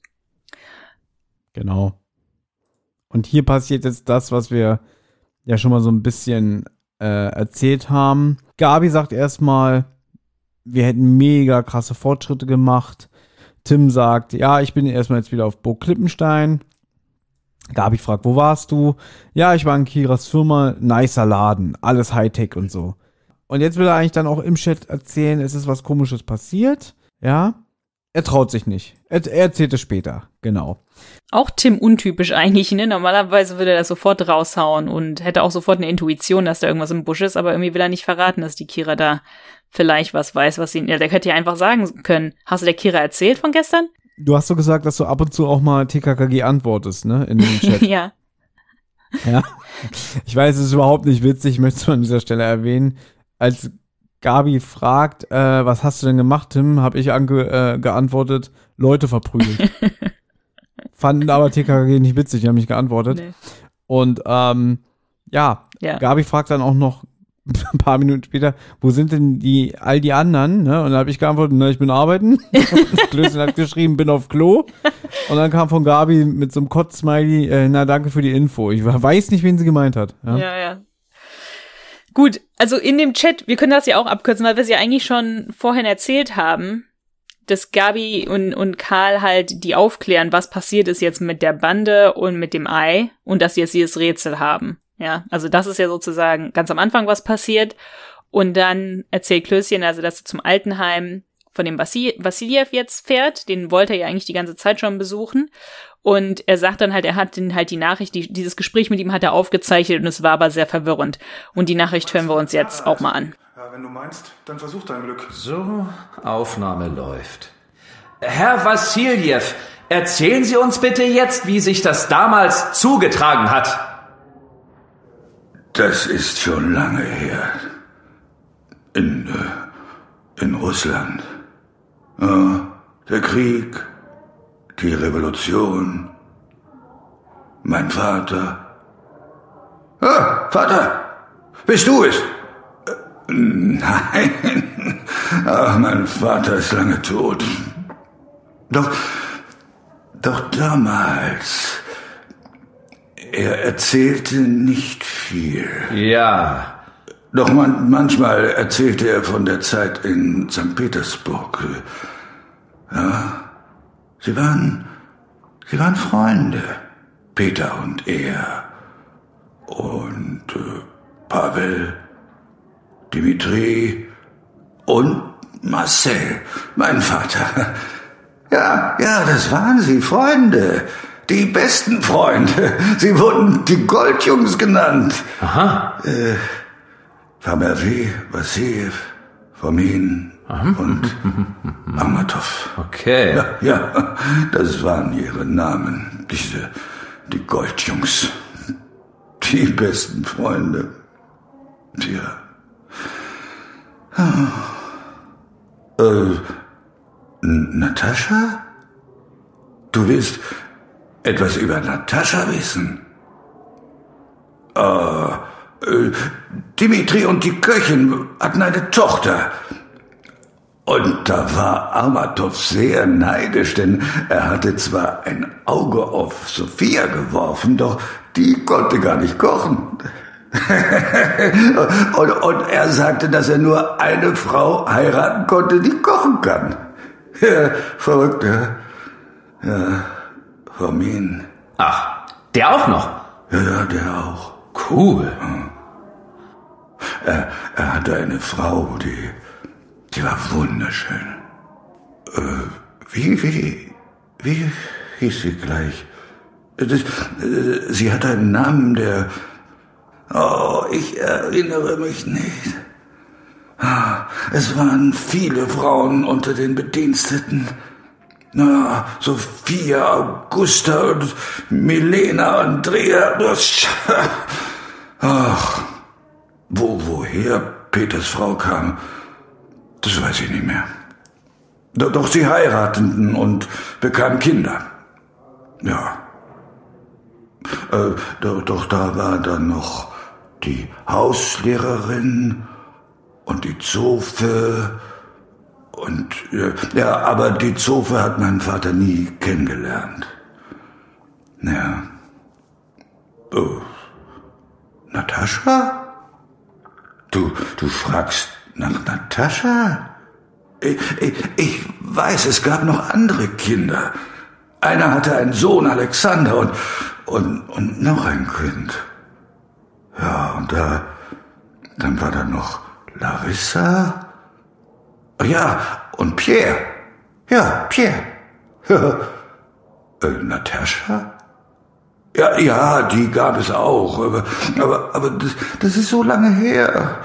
Genau. Und hier passiert jetzt das, was wir ja schon mal so ein bisschen äh, erzählt haben. Gabi sagt erstmal, wir hätten mega krasse Fortschritte gemacht. Tim sagt, ja, ich bin erstmal jetzt wieder auf Burg Klippenstein. Gabi fragt, wo warst du? Ja, ich war in Kiras Firma, nicer Laden, alles Hightech und so. Und jetzt will er eigentlich dann auch im Chat erzählen, es ist was Komisches passiert, ja. Er traut sich nicht. Er, er erzählt es später, genau. Auch Tim untypisch eigentlich, ne? Normalerweise würde er das sofort raushauen und hätte auch sofort eine Intuition, dass da irgendwas im Busch ist, aber irgendwie will er nicht verraten, dass die Kira da vielleicht was weiß, was sie, ja, der hätte ja einfach sagen können. Hast du der Kira erzählt von gestern? Du hast so gesagt, dass du ab und zu auch mal T K K G antwortest, ne, in dem Chat. Ja. Ja. Ich weiß, es ist überhaupt nicht witzig, ich möchte es an dieser Stelle erwähnen. Als Gabi fragt, äh, was hast du denn gemacht, Tim, habe ich ange- äh, geantwortet, Leute verprügelt. Fanden aber T K K G nicht witzig, die haben mich geantwortet. Nee. Und ähm, ja, ja, Gabi fragt dann auch noch ein paar Minuten später, wo sind denn die all die anderen? Ne? Und dann habe ich geantwortet, na, ich bin arbeiten. Klößchen hat geschrieben, bin auf Klo. Und dann kam von Gabi mit so einem Kotz-Smiley, äh, na, danke für die Info. Ich weiß nicht, wen sie gemeint hat. Ja, ja. ja. Gut, also in dem Chat, wir können das ja auch abkürzen, weil wir es ja eigentlich schon vorhin erzählt haben, dass Gabi und, und Karl halt die aufklären, was passiert ist jetzt mit der Bande und mit dem Ei und dass sie jetzt dieses Rätsel haben. Ja, also das ist ja sozusagen ganz am Anfang was passiert. Und dann erzählt Klößchen, also dass er zum Altenheim von dem Vassil- Vassiljew jetzt fährt. Den wollte er ja eigentlich die ganze Zeit schon besuchen. Und er sagt dann halt, er hat den halt die Nachricht, die, dieses Gespräch mit ihm hat er aufgezeichnet und es war aber sehr verwirrend. Und die Nachricht hören wir uns jetzt auch mal an. Ja, wenn du meinst, dann versuch dein Glück. So, Aufnahme läuft. Herr Vassiljew, erzählen Sie uns bitte jetzt, wie sich das damals zugetragen hat. Das ist schon lange her. In, äh, in Russland. Ja, der Krieg, die Revolution, mein Vater. Ah, Vater, bist du es? Äh, nein, ach, mein Vater ist lange tot. Doch, doch damals, Er erzählte nicht viel. Ja. Doch man, manchmal erzählte er von der Zeit in Sankt Petersburg. Ja, sie waren, sie waren Freunde, Peter und er. Und äh, Pavel, Dimitri und Marcel, mein Vater. Ja, ja, das waren sie, Freunde. Die besten Freunde. Sie wurden die Goldjungs genannt. Aha. Äh, Fabergé, Vassiljew, Fomin und Amatov. Okay. Ja, ja, das waren ihre Namen. Diese, die Goldjungs. Die besten Freunde. Tja. Äh, Natascha? Du willst etwas über Natascha wissen? Äh, äh, Dimitri und die Köchin hatten eine Tochter. Und da war Amatov sehr neidisch, denn er hatte zwar ein Auge auf Sophia geworfen, doch die konnte gar nicht kochen. und, und er sagte, dass er nur eine Frau heiraten konnte, die kochen kann. Ja, verrückt, ja. Ja, Fomin. Ach, der auch noch? Ja, ja, der auch. Cool. Er, er hatte eine Frau, die, die war wunderschön. Äh, wie, wie, wie hieß sie gleich? Das, äh, sie hatte einen Namen, der... Oh, ich erinnere mich nicht. Es waren viele Frauen unter den Bediensteten. Na, Sophia, Augusta und Milena, Andrea. Das, ach, wo, woher Peters Frau kam, das weiß ich nicht mehr. Doch, doch sie heirateten und bekamen Kinder. Ja. Äh, doch, doch da war dann noch die Hauslehrerin und die Zofe und ja, ja, aber die Zofe hat mein Vater nie kennengelernt. Ja. Oh. Natascha? Du, du fragst nach Natascha? Ich, ich, ich weiß, es gab noch andere Kinder. Einer hatte einen Sohn, Alexander, und, und, und noch ein Kind. Ja, und da, dann war da noch Larissa. Ja, und Pierre. Ja, Pierre. äh, Natascha? Ja, ja, die gab es auch, aber, aber, aber das, das ist so lange her.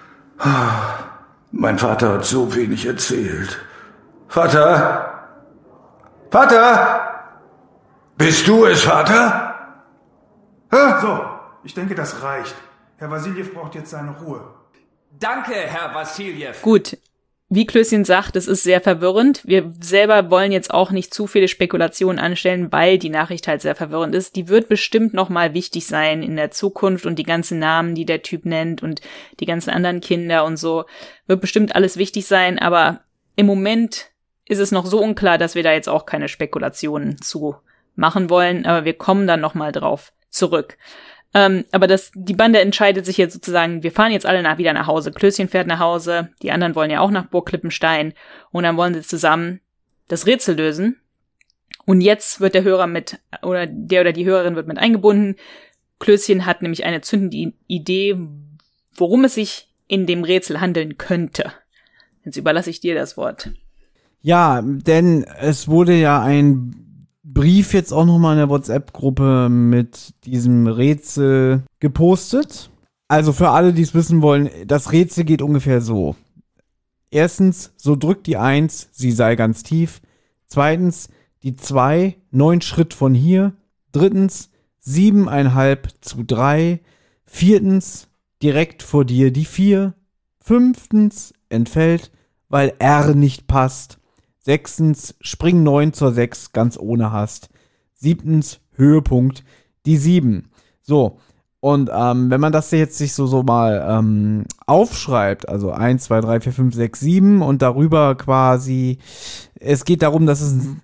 Mein Vater hat so wenig erzählt. Vater? Vater? Bist du es, Vater? Hä? So, ich denke, das reicht. Herr Wassiljew braucht jetzt seine Ruhe. Danke, Herr Wassiljew. Gut. Wie Klößchen sagt, es ist sehr verwirrend. Wir selber wollen jetzt auch nicht zu viele Spekulationen anstellen, weil die Nachricht halt sehr verwirrend ist. Die wird bestimmt nochmal wichtig sein in der Zukunft und die ganzen Namen, die der Typ nennt und die ganzen anderen Kinder und so, wird bestimmt alles wichtig sein, aber im Moment ist es noch so unklar, dass wir da jetzt auch keine Spekulationen zu machen wollen, aber wir kommen dann nochmal drauf zurück. Ähm, aber das, die Bande entscheidet sich jetzt sozusagen, wir fahren jetzt alle nach, wieder nach Hause. Klößchen fährt nach Hause, die anderen wollen ja auch nach Burg Klippenstein und dann wollen sie zusammen das Rätsel lösen. Und jetzt wird der Hörer mit, oder der oder die Hörerin wird mit eingebunden. Klößchen hat nämlich eine zündende Idee, worum es sich in dem Rätsel handeln könnte. Jetzt überlasse ich dir das Wort. Ja, denn es wurde ja ein Brief jetzt auch nochmal in der WhatsApp-Gruppe mit diesem Rätsel gepostet. Also für alle, die es wissen wollen, das Rätsel geht ungefähr so. Erstens, so drückt die Eins, sie sei ganz tief. Zweitens, die Zwei, neun Schritt von hier. Drittens, siebeneinhalb zu drei. Viertens, direkt vor dir die Vier. Fünftens, entfällt, weil R nicht passt. Sechstens, spring neun zur sechs, ganz ohne Hast. Siebtens, Höhepunkt, die sieben. So, und ähm, wenn man das jetzt sich so, so mal ähm, aufschreibt, also eins, zwei, drei, vier, fünf, sechs, sieben und darüber quasi, es geht darum, dass es ein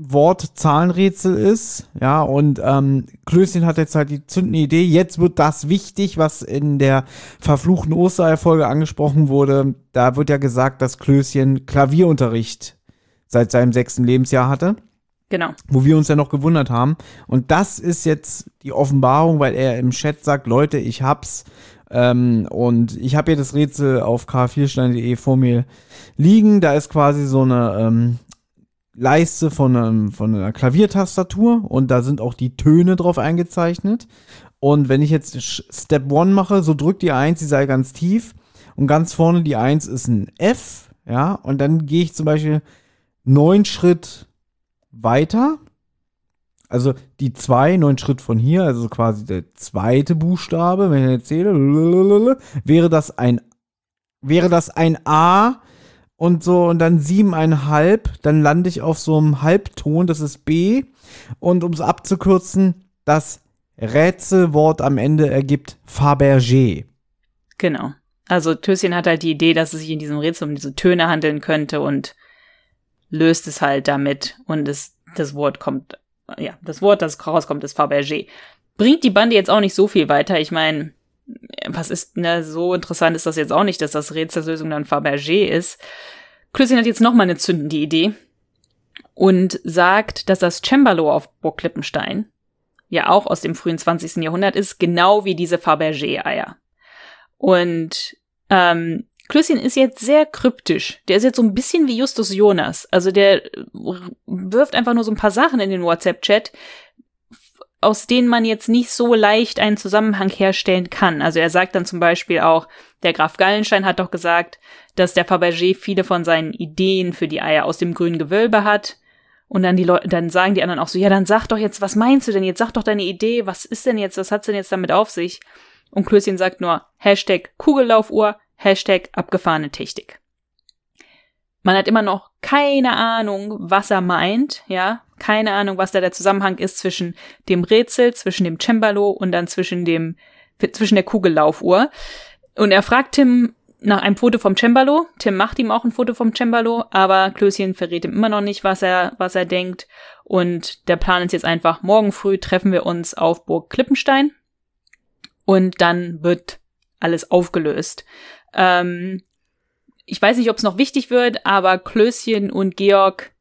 Wort-Zahlenrätsel ist. Ja, und ähm, Klößchen hat jetzt halt die zündende Idee. Jetzt wird das wichtig, was in der verfluchten Osterei-Folge angesprochen wurde. Da wird ja gesagt, dass Klößchen Klavierunterricht seit seinem sechsten Lebensjahr hatte. Genau. Wo wir uns ja noch gewundert haben. Und das ist jetzt die Offenbarung, weil er im Chat sagt, Leute, ich hab's. Ähm, und ich habe hier das Rätsel auf k vier stein punkt de vor mir liegen. Da ist quasi so eine ähm, Leiste von, einem, von einer Klaviertastatur. Und da sind auch die Töne drauf eingezeichnet. Und wenn ich jetzt Step eins mache, so drückt die eins, die sei ganz tief. Und ganz vorne die eins ist ein F. Ja, und dann gehe ich zum Beispiel neun Schritt weiter, also die zwei, neun Schritt von hier, also quasi der zweite Buchstabe, wenn ich jetzt zähle, wäre das ein, wäre das ein A und so und dann siebeneinhalb, dann lande ich auf so einem Halbton, das ist B und um es abzukürzen, das Rätselwort am Ende ergibt Fabergé. Genau. Also Klößchen hat halt die Idee, dass es sich in diesem Rätsel um diese Töne handeln könnte und löst es halt damit und es, das Wort kommt, ja, das Wort, das rauskommt, ist Fabergé. Bringt die Bande jetzt auch nicht so viel weiter. Ich meine, was ist, ne, so interessant ist das jetzt auch nicht, dass das Rätsellösung dann Fabergé ist. Klößchen hat jetzt nochmal eine zündende Idee und sagt, dass das Cembalo auf Burg Klippenstein ja auch aus dem frühen zwanzigsten Jahrhundert ist, genau wie diese Fabergé-Eier. Und, ähm, Klößchen ist jetzt sehr kryptisch. Der ist jetzt so ein bisschen wie Justus Jonas. Also der wirft einfach nur so ein paar Sachen in den WhatsApp-Chat, aus denen man jetzt nicht so leicht einen Zusammenhang herstellen kann. Also er sagt dann zum Beispiel auch, der Graf Gallenstein hat doch gesagt, dass der Fabergé viele von seinen Ideen für die Eier aus dem grünen Gewölbe hat. Und dann die Leute, dann sagen die anderen auch so, ja, dann sag doch jetzt, was meinst du denn jetzt? Sag doch deine Idee. Was ist denn jetzt, was hat's denn jetzt damit auf sich? Und Klößchen sagt nur, Hashtag Kugellaufuhr, Hashtag abgefahrene Technik. Man hat immer noch keine Ahnung, was er meint, ja, keine Ahnung, was da der Zusammenhang ist zwischen dem Rätsel, zwischen dem Cembalo und dann zwischen dem, zwischen der Kugellaufuhr. Und er fragt Tim nach einem Foto vom Cembalo. Tim macht ihm auch ein Foto vom Cembalo, aber Klößchen verrät ihm immer noch nicht, was er, was er denkt. Und der Plan ist jetzt einfach, morgen früh treffen wir uns auf Burg Klippenstein und dann wird alles aufgelöst. Ähm, ich weiß nicht, ob es noch wichtig wird, aber Klößchen und Georg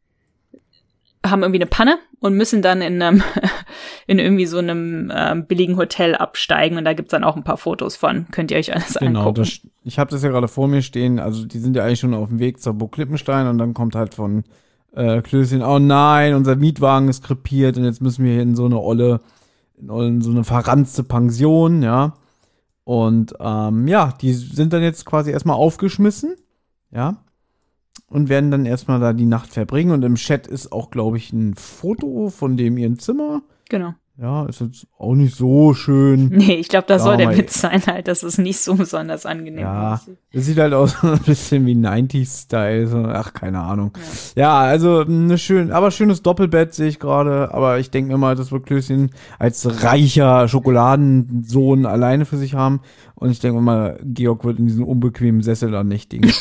haben irgendwie eine Panne und müssen dann in einem in irgendwie so einem ähm, billigen Hotel absteigen und da gibt's dann auch ein paar Fotos von. Könnt ihr euch alles genau, angucken. Genau, ich habe das ja gerade vor mir stehen, also die sind ja eigentlich schon auf dem Weg zur Burg Klippenstein und dann kommt halt von äh, Klößchen, oh nein, unser Mietwagen ist krepiert und jetzt müssen wir hier in so eine olle, in so eine verranzte Pension, ja. Und ähm, ja, die sind dann jetzt quasi erstmal aufgeschmissen, ja, und werden dann erstmal da die Nacht verbringen. Und im Chat ist auch, glaube ich, ein Foto von dem ihren Zimmer. Genau. Ja, ist jetzt auch nicht so schön. Nee, ich glaube, das ja, soll der Witz sein halt, dass es nicht so besonders angenehm ja, aussieht. Es sieht halt aus ein bisschen wie neunziger-Style. So, ach, keine Ahnung. Ja, ja also eine schön, aber schönes Doppelbett sehe ich gerade. Aber ich denke mir mal, das wird Klößchen als reicher Schokoladensohn alleine für sich haben. Und ich denke mal, Georg wird in diesem unbequemen Sessel da nächtigen.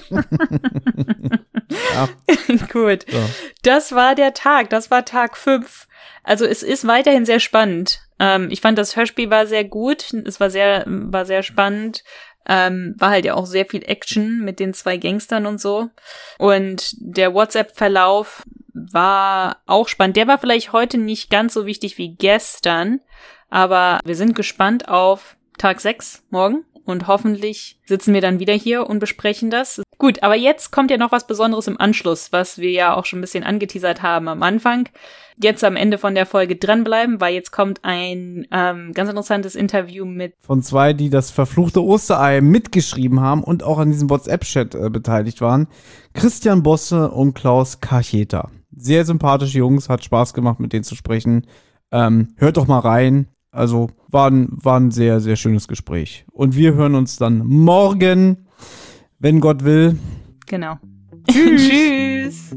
Ja. Gut. So. Das war der Tag. Das war Tag fünf. Also es ist weiterhin sehr spannend. Ähm, ich fand, das Hörspiel war sehr gut. Es war sehr, war sehr spannend. Ähm, war halt ja auch sehr viel Action mit den zwei Gangstern und so. Und der WhatsApp-Verlauf war auch spannend. Der war vielleicht heute nicht ganz so wichtig wie gestern. Aber wir sind gespannt auf Tag sechs morgen. Und hoffentlich sitzen wir dann wieder hier und besprechen das. Gut, aber jetzt kommt ja noch was Besonderes im Anschluss, was wir ja auch schon ein bisschen angeteasert haben am Anfang. Jetzt am Ende von der Folge dranbleiben, weil jetzt kommt ein ähm, ganz interessantes Interview mit von zwei, die das verfluchte Osterei mitgeschrieben haben und auch an diesem WhatsApp-Chat äh, beteiligt waren. Christian Bosse und Klaus Kacheta. Sehr sympathische Jungs, hat Spaß gemacht, mit denen zu sprechen. Ähm, hört doch mal rein. Also war ein, war ein sehr, sehr schönes Gespräch. Und wir hören uns dann morgen, wenn Gott will. Genau. Tschüss. Tschüss.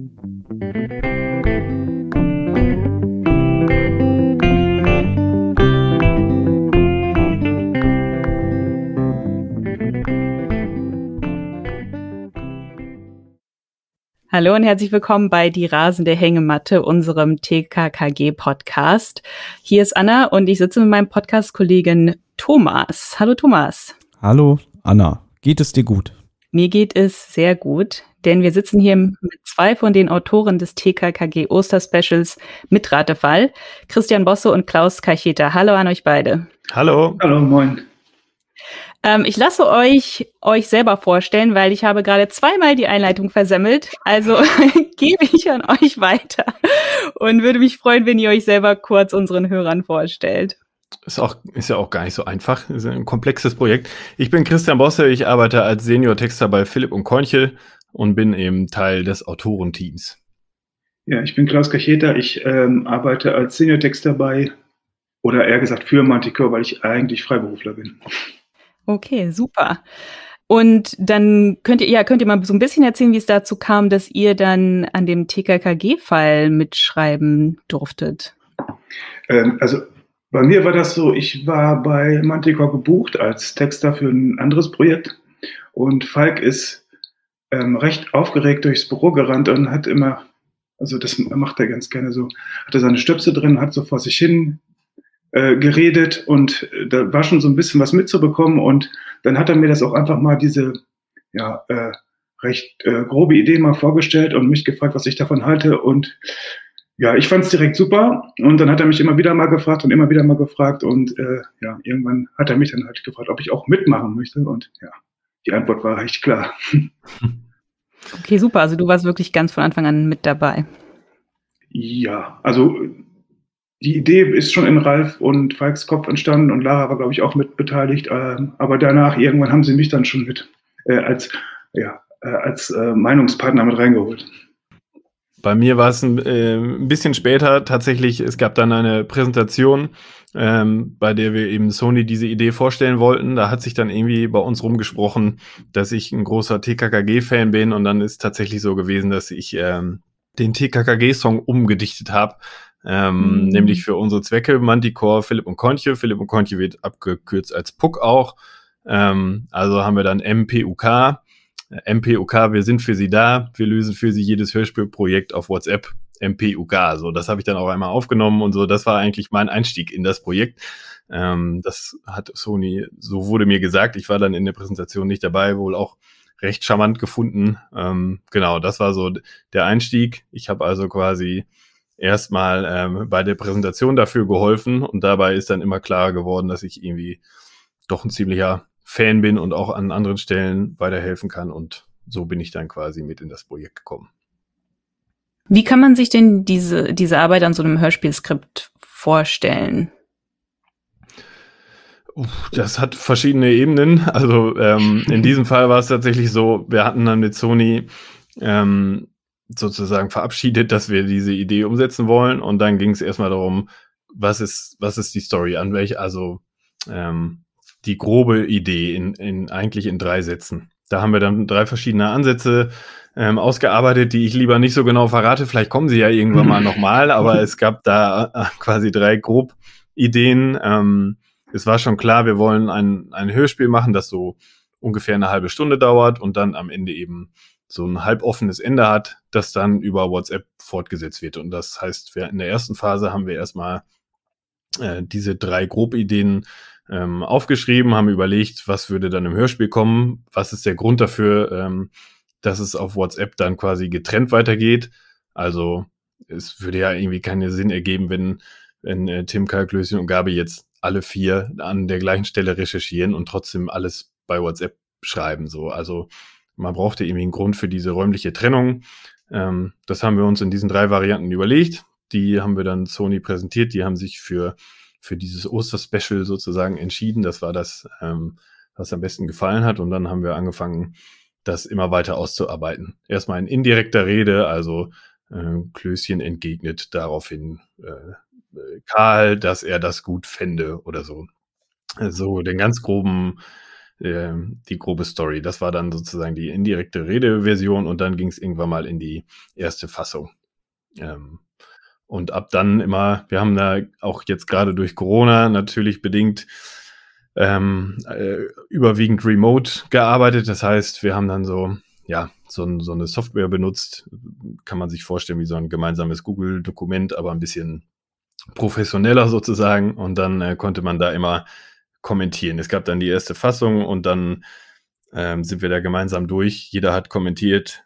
Hallo und herzlich willkommen bei Die rasende Hängematte, unserem T K K G-Podcast. Hier ist Anna und ich sitze mit meinem Podcast-Kollegen Thomas. Hallo Thomas. Hallo Anna, geht es dir gut? Mir geht es sehr gut, denn wir sitzen hier mit zwei von den Autoren des T K K G Osterspecials mit Ratefall, Christian Bosse und Klaus Kacheta. Hallo an euch beide. Hallo. Hallo, moin. Ähm, ich lasse euch euch selber vorstellen, weil ich habe gerade zweimal die Einleitung versemmelt. Also gebe ich an euch weiter und würde mich freuen, wenn ihr euch selber kurz unseren Hörern vorstellt. Ist, auch, ist ja auch gar nicht so einfach. Ist ein komplexes Projekt. Ich bin Christian Bosse, ich arbeite als Senior-Texter bei Philipp und Kointje und bin eben Teil des Autorenteams. Ja, ich bin Klaus Kacheta, ich ähm, arbeite als Senior-Texter bei, oder eher gesagt für Manticore, weil ich eigentlich Freiberufler bin. Okay, super. Und dann könnt ihr, ja, könnt ihr mal so ein bisschen erzählen, wie es dazu kam, dass ihr dann an dem T K K G-Fall mitschreiben durftet. Ähm, also bei mir war das so, ich war bei Manticore gebucht als Texter für ein anderes Projekt und Falk ist ähm, recht aufgeregt durchs Büro gerannt und hat immer, also das macht er ganz gerne so, hatte seine Stöpsel drin, hat so vor sich hin äh, geredet und äh, da war schon so ein bisschen was mitzubekommen und dann hat er mir das auch einfach mal diese ja äh, recht äh, grobe Idee mal vorgestellt und mich gefragt, was ich davon halte und ja, ich fand es direkt super und dann hat er mich immer wieder mal gefragt und immer wieder mal gefragt und äh, ja, irgendwann hat er mich dann halt gefragt, ob ich auch mitmachen möchte und ja, die Antwort war recht klar. Okay, super, also du warst wirklich ganz von Anfang an mit dabei. Ja, also die Idee ist schon in Ralf und Falks Kopf entstanden und Lara war, glaube ich, auch mit beteiligt, äh, aber danach irgendwann haben sie mich dann schon mit äh, als, ja, äh, als äh, Meinungspartner mit reingeholt. Bei mir war es ein, äh, ein bisschen später tatsächlich, es gab dann eine Präsentation, ähm, bei der wir eben Sony diese Idee vorstellen wollten. Da hat sich dann irgendwie bei uns rumgesprochen, dass ich ein großer T K K G-Fan bin und dann ist tatsächlich so gewesen, dass ich ähm, den T K K G-Song umgedichtet habe, ähm, mhm. nämlich für unsere Zwecke, Manticore, Philipp und Kointje. Philipp und Kointje wird abgekürzt als Puck auch. Ähm, also haben wir dann M P U K. M P U K, wir sind für Sie da, wir lösen für Sie jedes Hörspielprojekt auf WhatsApp, M P U K, so, das habe ich dann auch einmal aufgenommen und so, das war eigentlich mein Einstieg in das Projekt. Ähm, das hat Sony, so wurde mir gesagt, ich war dann in der Präsentation nicht dabei, wohl auch recht charmant gefunden. Ähm, genau, das war so der Einstieg. Ich habe also quasi erstmal ähm, bei der Präsentation dafür geholfen und dabei ist dann immer klarer geworden, dass ich irgendwie doch ein ziemlicher Fan bin und auch an anderen Stellen weiterhelfen kann und so bin ich dann quasi mit in das Projekt gekommen. Wie kann man sich denn diese, diese Arbeit an so einem Hörspielskript vorstellen? Das hat verschiedene Ebenen. Also ähm, in diesem Fall war es tatsächlich so, wir hatten dann mit Sony ähm, sozusagen verabschiedet, dass wir diese Idee umsetzen wollen und dann ging es erstmal darum, was ist, was ist die Story, an welch, also ähm, die grobe Idee in, in eigentlich in drei Sätzen. Da haben wir dann drei verschiedene Ansätze ähm, ausgearbeitet, die ich lieber nicht so genau verrate. Vielleicht kommen sie ja irgendwann mal nochmal, aber es gab da äh, quasi drei Grobideen. Ähm, es war schon klar, wir wollen ein, ein Hörspiel machen, das so ungefähr eine halbe Stunde dauert und dann am Ende eben so ein halboffenes Ende hat, das dann über WhatsApp fortgesetzt wird. Und das heißt, wir in der ersten Phase haben wir erstmal äh, diese drei Grobideen ähm, aufgeschrieben, haben überlegt, was würde dann im Hörspiel kommen, was ist der Grund dafür, ähm, dass es auf WhatsApp dann quasi getrennt weitergeht. Also es würde ja irgendwie keinen Sinn ergeben, wenn, wenn äh, Tim, Kai, Klößchen und Gabi jetzt alle vier an der gleichen Stelle recherchieren und trotzdem alles bei WhatsApp schreiben. So. Also man brauchte irgendwie einen Grund für diese räumliche Trennung. Ähm, das haben wir uns in diesen drei Varianten überlegt. Die haben wir dann Sony präsentiert. Die haben sich für für dieses Oster-Special sozusagen entschieden. Das war das, ähm, was am besten gefallen hat. Und dann haben wir angefangen, das immer weiter auszuarbeiten. Erstmal in indirekter Rede, also äh, Klößchen entgegnet daraufhin äh, Karl, dass er das gut fände oder so. Also den ganz groben, äh, die grobe Story. Das war dann sozusagen die indirekte Redeversion und dann ging es irgendwann mal in die erste Fassung. Ähm, Und ab dann immer, wir haben da auch jetzt gerade durch Corona natürlich bedingt ähm, äh, überwiegend remote gearbeitet. Das heißt, wir haben dann so, ja, so, so eine Software benutzt. Kann man sich vorstellen wie so ein gemeinsames Google-Dokument, aber ein bisschen professioneller sozusagen. Und dann äh, konnte man da immer kommentieren. Es gab dann die erste Fassung und dann ähm, sind wir da gemeinsam durch. Jeder hat kommentiert,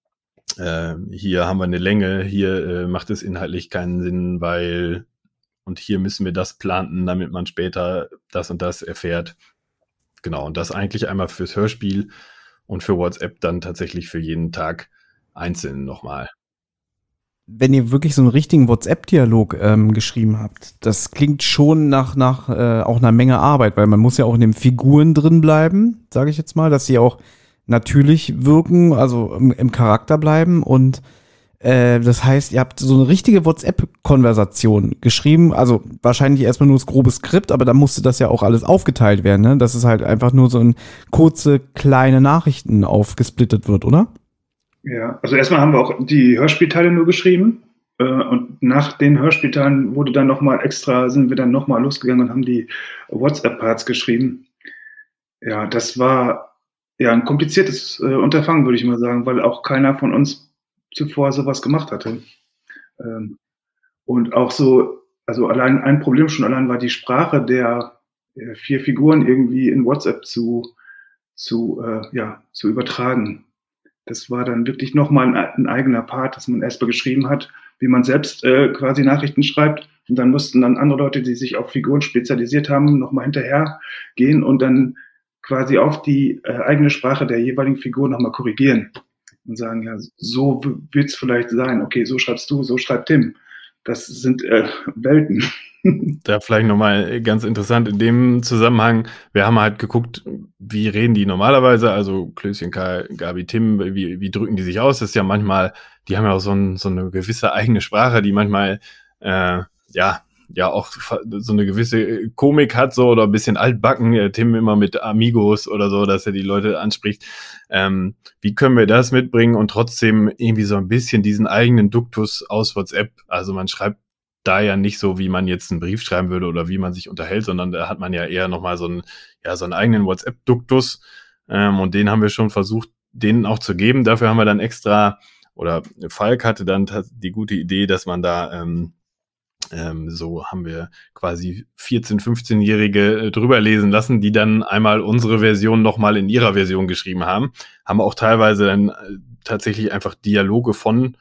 äh, hier haben wir eine Länge, hier äh, macht es inhaltlich keinen Sinn, weil und hier müssen wir das planten, damit man später das und das erfährt. Genau, und das eigentlich einmal fürs Hörspiel und für WhatsApp dann tatsächlich für jeden Tag einzeln nochmal. Wenn ihr wirklich so einen richtigen WhatsApp-Dialog ähm, geschrieben habt, das klingt schon nach, nach äh, auch einer Menge Arbeit, weil man muss ja auch in den Figuren drin bleiben, sage ich jetzt mal, dass sie auch natürlich wirken, also im, im Charakter bleiben und äh, das heißt, ihr habt so eine richtige WhatsApp-Konversation geschrieben, also wahrscheinlich erstmal nur das grobe Skript, aber dann musste das ja auch alles aufgeteilt werden, ne? Dass es halt einfach nur so in kurze, kleine Nachrichten aufgesplittet wird, oder? Ja, also erstmal haben wir auch die Hörspielteile nur geschrieben äh, und nach den Hörspielteilen wurde dann nochmal extra, sind wir dann nochmal losgegangen und haben die WhatsApp-Parts geschrieben. Ja, das war ja ein kompliziertes äh, Unterfangen, würde ich mal sagen, weil auch keiner von uns zuvor sowas gemacht hatte. Ähm, und auch so, also allein ein Problem schon allein war die Sprache der äh, vier Figuren irgendwie in WhatsApp zu, zu, äh, ja, zu übertragen. Das war dann wirklich nochmal ein, ein eigener Part, dass man erstmal geschrieben hat, wie man selbst äh, quasi Nachrichten schreibt. Und dann mussten dann andere Leute, die sich auf Figuren spezialisiert haben, nochmal hinterher gehen und dann quasi auf die äh, eigene Sprache der jeweiligen Figur nochmal korrigieren. Und sagen, ja, so wird es vielleicht sein. Okay, so schreibst du, so schreibt Tim. Das sind äh, Welten. Da vielleicht nochmal ganz interessant in dem Zusammenhang, wir haben halt geguckt, wie reden die normalerweise, also Klößchen, Karl, Gabi, Tim, wie, wie drücken die sich aus? Das ist ja manchmal, die haben ja auch so, ein, so eine gewisse eigene Sprache, die manchmal, äh, ja, ja auch so eine gewisse Komik hat, so, oder ein bisschen altbacken, äh, Tim immer mit Amigos oder so, dass er die Leute anspricht. Ähm, wie können wir das mitbringen und trotzdem irgendwie so ein bisschen diesen eigenen Duktus aus WhatsApp, also man schreibt da ja nicht so, wie man jetzt einen Brief schreiben würde oder wie man sich unterhält, sondern da hat man ja eher nochmal so einen, ja, so einen eigenen WhatsApp-Duktus, ähm, und den haben wir schon versucht, denen auch zu geben. Dafür haben wir dann extra, oder Falk hatte dann die gute Idee, dass man da, ähm, ähm, so haben wir quasi vierzehn-, fünfzehnjährige drüber lesen lassen, die dann einmal unsere Version nochmal in ihrer Version geschrieben haben. Haben auch teilweise dann äh, tatsächlich einfach Dialoge von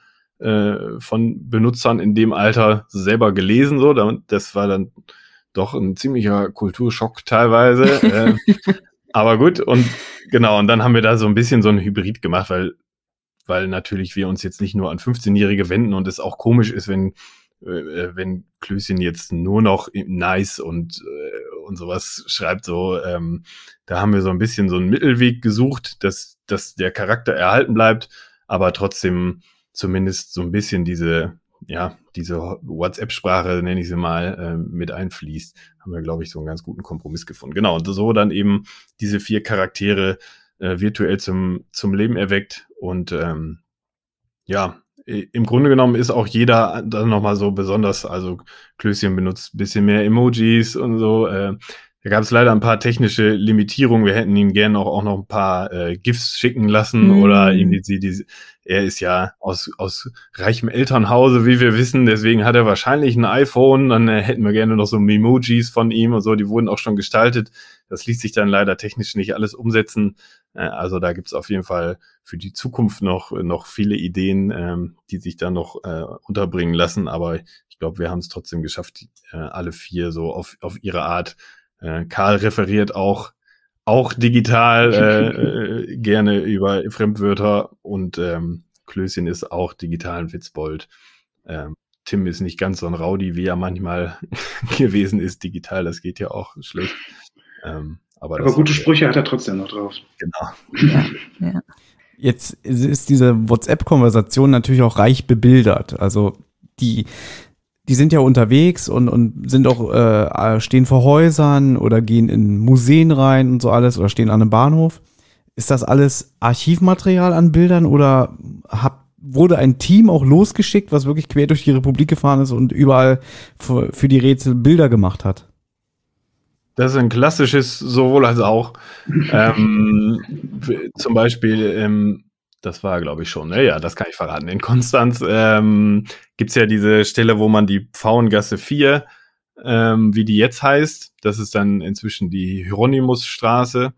von Benutzern in dem Alter selber gelesen, so. Das war dann doch ein ziemlicher Kulturschock teilweise. äh, aber gut, und genau, und dann haben wir da so ein bisschen so ein Hybrid gemacht, weil, weil natürlich wir uns jetzt nicht nur an fünfzehnjährige wenden und es auch komisch ist, wenn, äh, wenn Klößchen jetzt nur noch nice und, äh, und sowas schreibt, so. Ähm, da haben wir so ein bisschen so einen Mittelweg gesucht, dass, dass der Charakter erhalten bleibt, aber trotzdem zumindest so ein bisschen diese, ja, diese WhatsApp-Sprache, nenne ich sie mal, äh, mit einfließt, haben wir, glaube ich, so einen ganz guten Kompromiss gefunden. Genau, und so dann eben diese vier Charaktere äh, virtuell zum, zum Leben erweckt und ähm, ja, im Grunde genommen ist auch jeder dann nochmal so besonders, also Klößchen benutzt ein bisschen mehr Emojis und so, äh, da gab es leider ein paar technische Limitierungen. Wir hätten ihm gerne auch, auch noch ein paar äh, GIFs schicken lassen mm. oder irgendwie sie, die, er ist ja aus, aus reichem Elternhause, wie wir wissen, deswegen hat er wahrscheinlich ein iPhone, dann äh, hätten wir gerne noch so Memojis von ihm und so, die wurden auch schon gestaltet. Das ließ sich dann leider technisch nicht alles umsetzen. Äh, also da gibt's auf jeden Fall für die Zukunft noch, noch viele Ideen, ähm, die sich dann noch äh, unterbringen lassen, aber ich glaube, wir haben es trotzdem geschafft, äh, alle vier so auf, auf ihre Art. Äh, Karl referiert auch auch digital äh, äh, gerne über Fremdwörter und ähm, Klößchen ist auch digital ein Witzbold. Ähm, Tim ist nicht ganz so ein Rowdy, wie er manchmal gewesen ist, digital, das geht ja auch schlecht. Ähm, aber aber gute Sprüche hat er trotzdem noch drauf. Genau. Ja, ja. Jetzt ist diese WhatsApp-Konversation natürlich auch reich bebildert. Also die Die sind ja unterwegs und, und sind auch, äh, stehen vor Häusern oder gehen in Museen rein und so alles oder stehen an einem Bahnhof. Ist das alles Archivmaterial an Bildern oder hab, wurde ein Team auch losgeschickt, was wirklich quer durch die Republik gefahren ist und überall für, für die Rätsel Bilder gemacht hat? Das ist ein klassisches sowohl als auch. ähm, zum Beispiel, ähm, Das war, glaube ich, schon. Ja, das kann ich verraten. In Konstanz ähm, gibt es ja diese Stelle, wo man die Pfauengasse vier, ähm, wie die jetzt heißt, das ist dann inzwischen die Hieronymusstraße.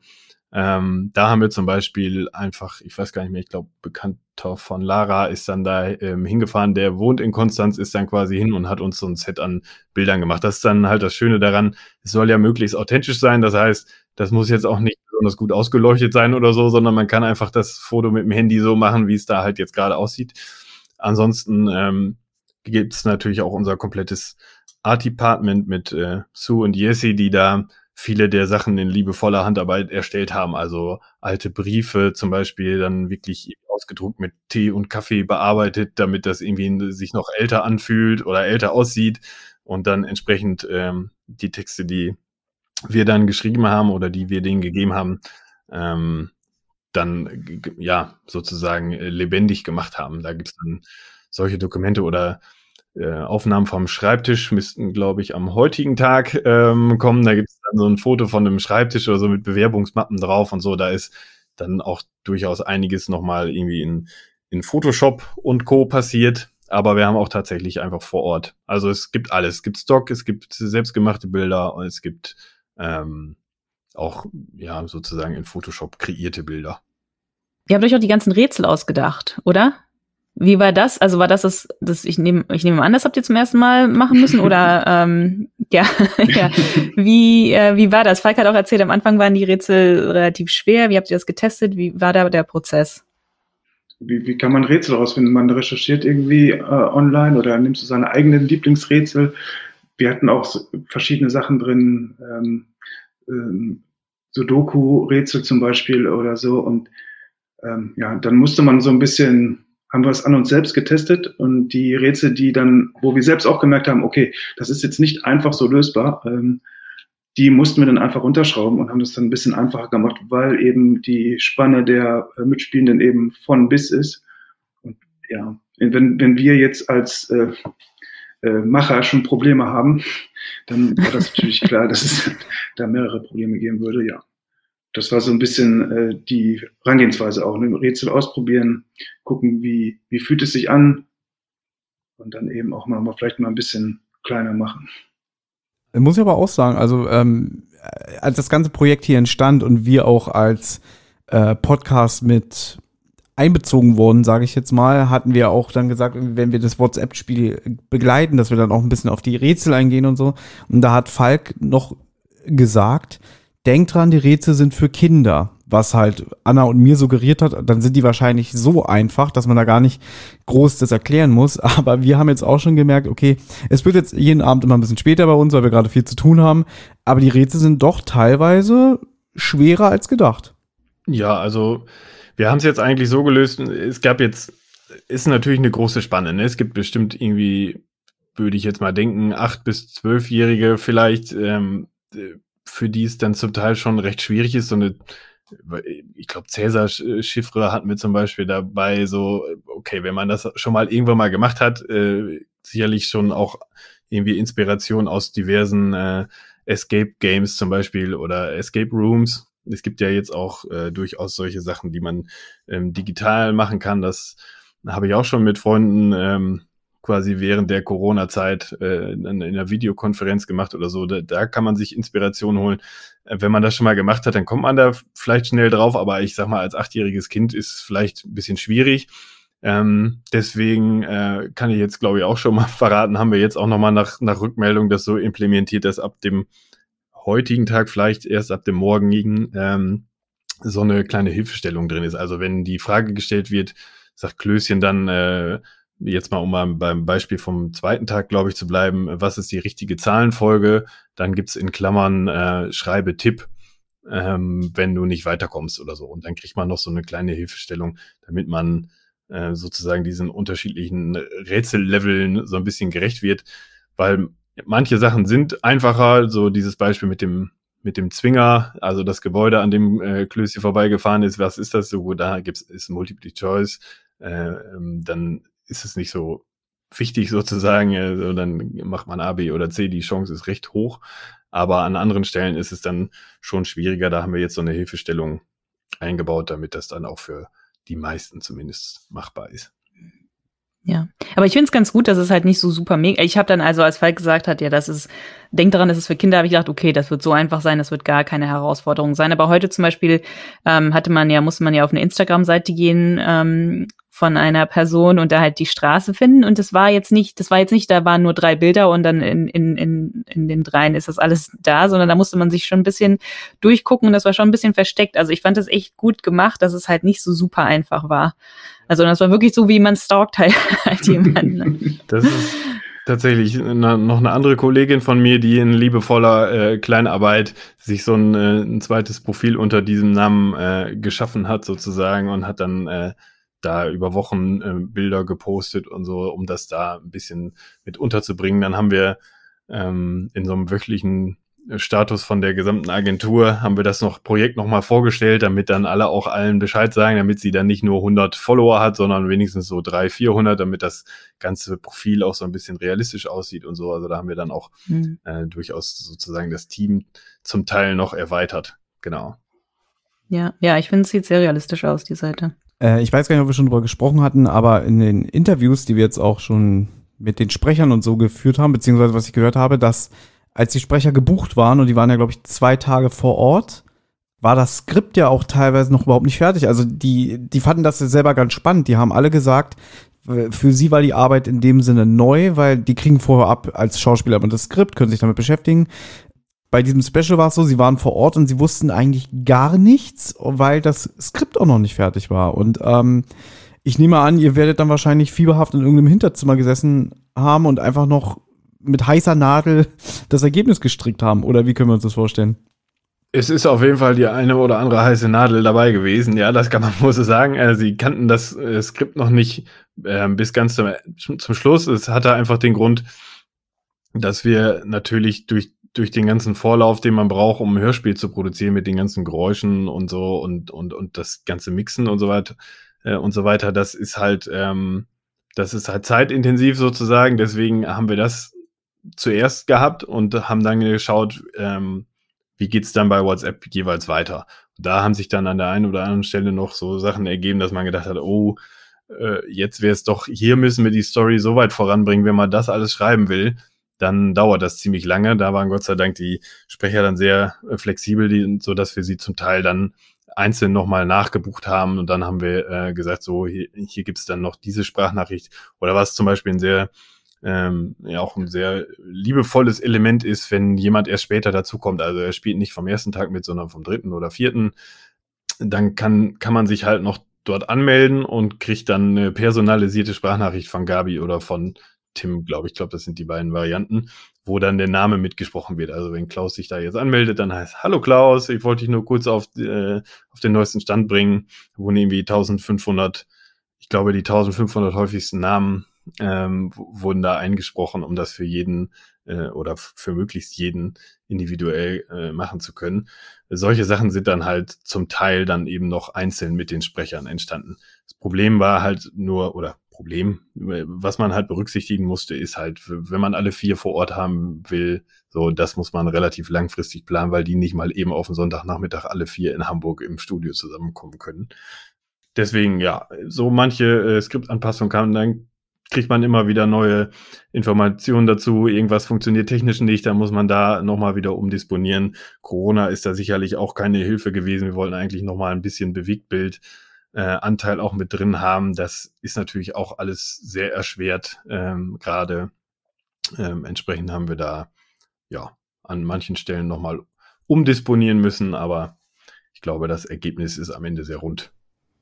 Ähm, da haben wir zum Beispiel einfach, ich weiß gar nicht mehr, ich glaube, Bekannter von Lara ist dann da ähm, hingefahren, der wohnt in Konstanz, ist dann quasi hin und hat uns so ein Set an Bildern gemacht. Das ist dann halt das Schöne daran, es soll ja möglichst authentisch sein, das heißt, das muss jetzt auch nicht besonders gut ausgeleuchtet sein oder so, sondern man kann einfach das Foto mit dem Handy so machen, wie es da halt jetzt gerade aussieht. Ansonsten ähm, gibt es natürlich auch unser komplettes Art Department mit äh, Sue und Jesse, die da viele der Sachen in liebevoller Handarbeit erstellt haben. Also alte Briefe zum Beispiel dann wirklich ausgedruckt mit Tee und Kaffee bearbeitet, damit das irgendwie sich noch älter anfühlt oder älter aussieht. Und dann entsprechend ähm, die Texte, die wir dann geschrieben haben oder die wir denen gegeben haben, ähm, dann g- ja sozusagen äh, lebendig gemacht haben. Da gibt es dann solche Dokumente oder äh, Aufnahmen vom Schreibtisch müssten, glaube ich, am heutigen Tag ähm, kommen. Da gibt es dann so ein Foto von einem Schreibtisch oder so mit Bewerbungsmappen drauf und so. Da ist dann auch durchaus einiges nochmal irgendwie in, in Photoshop und Co. passiert. Aber wir haben auch tatsächlich einfach vor Ort. Also es gibt alles. Es gibt Stock, es gibt selbstgemachte Bilder und es gibt ähm, auch ja sozusagen in Photoshop kreierte Bilder. Ihr habt euch auch die ganzen Rätsel ausgedacht, oder? Wie war das? Also war das das, das ich nehme ich nehme an, das habt ihr zum ersten Mal machen müssen oder ähm, ja, ja. Wie äh, wie war das? Falk hat auch erzählt, am Anfang waren die Rätsel relativ schwer. Wie habt ihr das getestet? Wie war da der Prozess? Wie, wie kann man Rätsel rausfinden? Man recherchiert irgendwie äh, online oder nimmst du seine eigenen Lieblingsrätsel? Wir hatten auch so verschiedene Sachen drin, ähm, ähm, Sudoku-Rätsel zum Beispiel oder so. Und ähm, ja, dann musste man so ein bisschen, haben wir es an uns selbst getestet und die Rätsel, die dann, wo wir selbst auch gemerkt haben, okay, das ist jetzt nicht einfach so lösbar, ähm, die mussten wir dann einfach runterschrauben und haben das dann ein bisschen einfacher gemacht, weil eben die Spanne der äh, Mitspielenden eben von bis ist. Und ja, wenn, wenn wir jetzt als äh, äh, Macher schon Probleme haben, dann war das natürlich klar, dass es da mehrere Probleme geben würde, ja. Das war so ein bisschen äh, die Herangehensweise auch, ne? Rätsel ausprobieren, gucken, wie, wie fühlt es sich an und dann eben auch mal, mal vielleicht mal ein bisschen kleiner machen. Muss ich aber auch sagen, also ähm, als das ganze Projekt hier entstand und wir auch als äh, Podcast mit einbezogen wurden, sage ich jetzt mal, hatten wir auch dann gesagt, wenn wir das WhatsApp-Spiel begleiten, dass wir dann auch ein bisschen auf die Rätsel eingehen und so. Und da hat Falk noch gesagt, denkt dran, die Rätsel sind für Kinder, was halt Anna und mir suggeriert hat, dann sind die wahrscheinlich so einfach, dass man da gar nicht groß das erklären muss. Aber wir haben jetzt auch schon gemerkt, okay, es wird jetzt jeden Abend immer ein bisschen später bei uns, weil wir gerade viel zu tun haben. Aber die Rätsel sind doch teilweise schwerer als gedacht. Ja, also wir haben es jetzt eigentlich so gelöst, es gab jetzt, ist natürlich eine große Spanne, ne? Es gibt bestimmt irgendwie, würde ich jetzt mal denken, acht- bis zwölfjährige vielleicht, ähm, für die es dann zum Teil schon recht schwierig ist, so eine, ich glaube, Cäsar-Chiffre hatten wir zum Beispiel dabei, so, okay, wenn man das schon mal irgendwann mal gemacht hat, äh, sicherlich schon auch irgendwie Inspiration aus diversen äh, Escape-Games zum Beispiel oder Escape Rooms. Es gibt ja jetzt auch äh, durchaus solche Sachen, die man ähm, digital machen kann. Das habe ich auch schon mit Freunden ähm, quasi während der Corona-Zeit äh, in, in einer Videokonferenz gemacht oder so. Da, da kann man sich Inspiration holen. Äh, wenn man das schon mal gemacht hat, dann kommt man da vielleicht schnell drauf. Aber ich sag mal, als achtjähriges Kind ist es vielleicht ein bisschen schwierig. Ähm, deswegen äh, kann ich jetzt, glaube ich, auch schon mal verraten, haben wir jetzt auch nochmal nach, nach Rückmeldung das so implementiert, dass ab dem heutigen Tag, vielleicht erst ab dem morgigen, ähm, so eine kleine Hilfestellung drin ist. Also wenn die Frage gestellt wird, sagt Klößchen dann, äh, jetzt mal um mal beim Beispiel vom zweiten Tag, glaube ich, zu bleiben, was ist die richtige Zahlenfolge? Dann gibt's in Klammern äh, schreibe Tipp, ähm, wenn du nicht weiterkommst oder so. Und dann kriegt man noch so eine kleine Hilfestellung, damit man äh, sozusagen diesen unterschiedlichen Rätselleveln so ein bisschen gerecht wird, weil manche Sachen sind einfacher, so dieses Beispiel mit dem mit dem Zwinger, also das Gebäude, an dem äh, Klößchen vorbeigefahren ist, was ist das so? Da gibt's ist Multiple Choice, äh, ähm, dann ist es nicht so wichtig sozusagen, also dann macht man A, B oder C, die Chance ist recht hoch, aber an anderen Stellen ist es dann schon schwieriger, da haben wir jetzt so eine Hilfestellung eingebaut, damit das dann auch für die meisten zumindest machbar ist. Ja, aber ich finde es ganz gut, dass es halt nicht so super mega. Ich habe dann also, als Falk gesagt hat, ja, das ist, denk daran, das ist für Kinder, habe ich gedacht, okay, das wird so einfach sein, das wird gar keine Herausforderung sein. Aber heute zum Beispiel ähm, hatte man ja, musste man ja auf eine Instagram-Seite gehen ähm, von einer Person und da halt die Straße finden. Und das war jetzt nicht, das war jetzt nicht, da waren nur drei Bilder und dann in in in in den dreien ist das alles da, sondern da musste man sich schon ein bisschen durchgucken und das war schon ein bisschen versteckt. Also ich fand das echt gut gemacht, dass es halt nicht so super einfach war. Also das war wirklich so, wie man stalkt halt, halt jemanden. Ne? Das ist tatsächlich eine, noch eine andere Kollegin von mir, die in liebevoller äh, Kleinarbeit sich so ein, äh, ein zweites Profil unter diesem Namen äh, geschaffen hat sozusagen und hat dann äh, da über Wochen äh, Bilder gepostet und so, um das da ein bisschen mit unterzubringen. Dann haben wir ähm, in so einem wöchentlichen Status von der gesamten Agentur haben wir das noch Projekt nochmal vorgestellt, damit dann alle auch allen Bescheid sagen, damit sie dann nicht nur hundert Follower hat, sondern wenigstens so dreihundert, vierhundert, damit das ganze Profil auch so ein bisschen realistisch aussieht und so. Also da haben wir dann auch mhm. äh, durchaus sozusagen das Team zum Teil noch erweitert. Genau. Ja, ja, ich finde, es sieht sehr realistisch aus, die Seite. Äh, ich weiß gar nicht, ob wir schon drüber gesprochen hatten, aber in den Interviews, die wir jetzt auch schon mit den Sprechern und so geführt haben, beziehungsweise was ich gehört habe, dass als die Sprecher gebucht waren, und die waren ja, glaube ich, zwei Tage vor Ort, war das Skript ja auch teilweise noch überhaupt nicht fertig. Also die, die fanden das ja selber ganz spannend. Die haben alle gesagt, für sie war die Arbeit in dem Sinne neu, weil die kriegen vorher ab als Schauspieler immer das Skript, können sich damit beschäftigen. Bei diesem Special war es so, sie waren vor Ort und sie wussten eigentlich gar nichts, weil das Skript auch noch nicht fertig war. Und ähm, ich nehme an, ihr werdet dann wahrscheinlich fieberhaft in irgendeinem Hinterzimmer gesessen haben und einfach noch mit heißer Nadel das Ergebnis gestrickt haben. Oder wie können wir uns das vorstellen? Es ist auf jeden Fall die eine oder andere heiße Nadel dabei gewesen. Ja, das kann man wohl so sagen. Äh, sie kannten das äh, Skript noch nicht äh, bis ganz zum, zum Schluss. Es hatte einfach den Grund, dass wir natürlich durch durch den ganzen Vorlauf, den man braucht, um ein Hörspiel zu produzieren, mit den ganzen Geräuschen und so und und und das ganze Mixen und so weiter äh, und so weiter, das ist halt ähm, das ist halt zeitintensiv sozusagen. Deswegen haben wir das zuerst gehabt und haben dann geschaut, ähm, wie geht's dann bei WhatsApp jeweils weiter. Und da haben sich dann an der einen oder anderen Stelle noch so Sachen ergeben, dass man gedacht hat, oh, äh, jetzt wäre es doch, hier müssen wir die Story so weit voranbringen, wenn man das alles schreiben will, dann dauert das ziemlich lange. Da waren Gott sei Dank die Sprecher dann sehr äh, flexibel, die, so dass wir sie zum Teil dann einzeln nochmal nachgebucht haben und dann haben wir äh, gesagt, so, hier, hier gibt's dann noch diese Sprachnachricht. Oder was zum Beispiel ein sehr Ähm, ja auch ein sehr liebevolles Element ist, wenn jemand erst später dazukommt. Also er spielt nicht vom ersten Tag mit, sondern vom dritten oder vierten. Dann kann kann man sich halt noch dort anmelden und kriegt dann eine personalisierte Sprachnachricht von Gabi oder von Tim, glaube ich. Ich glaube, das sind die beiden Varianten, wo dann der Name mitgesprochen wird. Also wenn Klaus sich da jetzt anmeldet, dann heißt, hallo Klaus, ich wollte dich nur kurz auf, äh, auf den neuesten Stand bringen. Wo irgendwie eintausendfünfhundert, ich glaube, die eintausendfünfhundert häufigsten Namen Ähm, wurden da eingesprochen, um das für jeden äh, oder f- für möglichst jeden individuell äh, machen zu können. Solche Sachen sind dann halt zum Teil dann eben noch einzeln mit den Sprechern entstanden. Das Problem war halt nur, oder Problem, was man halt berücksichtigen musste, ist halt, wenn man alle vier vor Ort haben will, so, das muss man relativ langfristig planen, weil die nicht mal eben auf den Sonntagnachmittag alle vier in Hamburg im Studio zusammenkommen können. Deswegen, ja, so manche äh, Skriptanpassungen kamen dann kriegt man immer wieder neue Informationen dazu. Irgendwas funktioniert technisch nicht, dann muss man da nochmal wieder umdisponieren. Corona ist da sicherlich auch keine Hilfe gewesen. Wir wollten eigentlich nochmal ein bisschen Bewegtbild-Anteil äh, auch mit drin haben. Das ist natürlich auch alles sehr erschwert ähm, gerade. Ähm, entsprechend haben wir da ja an manchen Stellen nochmal umdisponieren müssen, aber ich glaube, das Ergebnis ist am Ende sehr rund.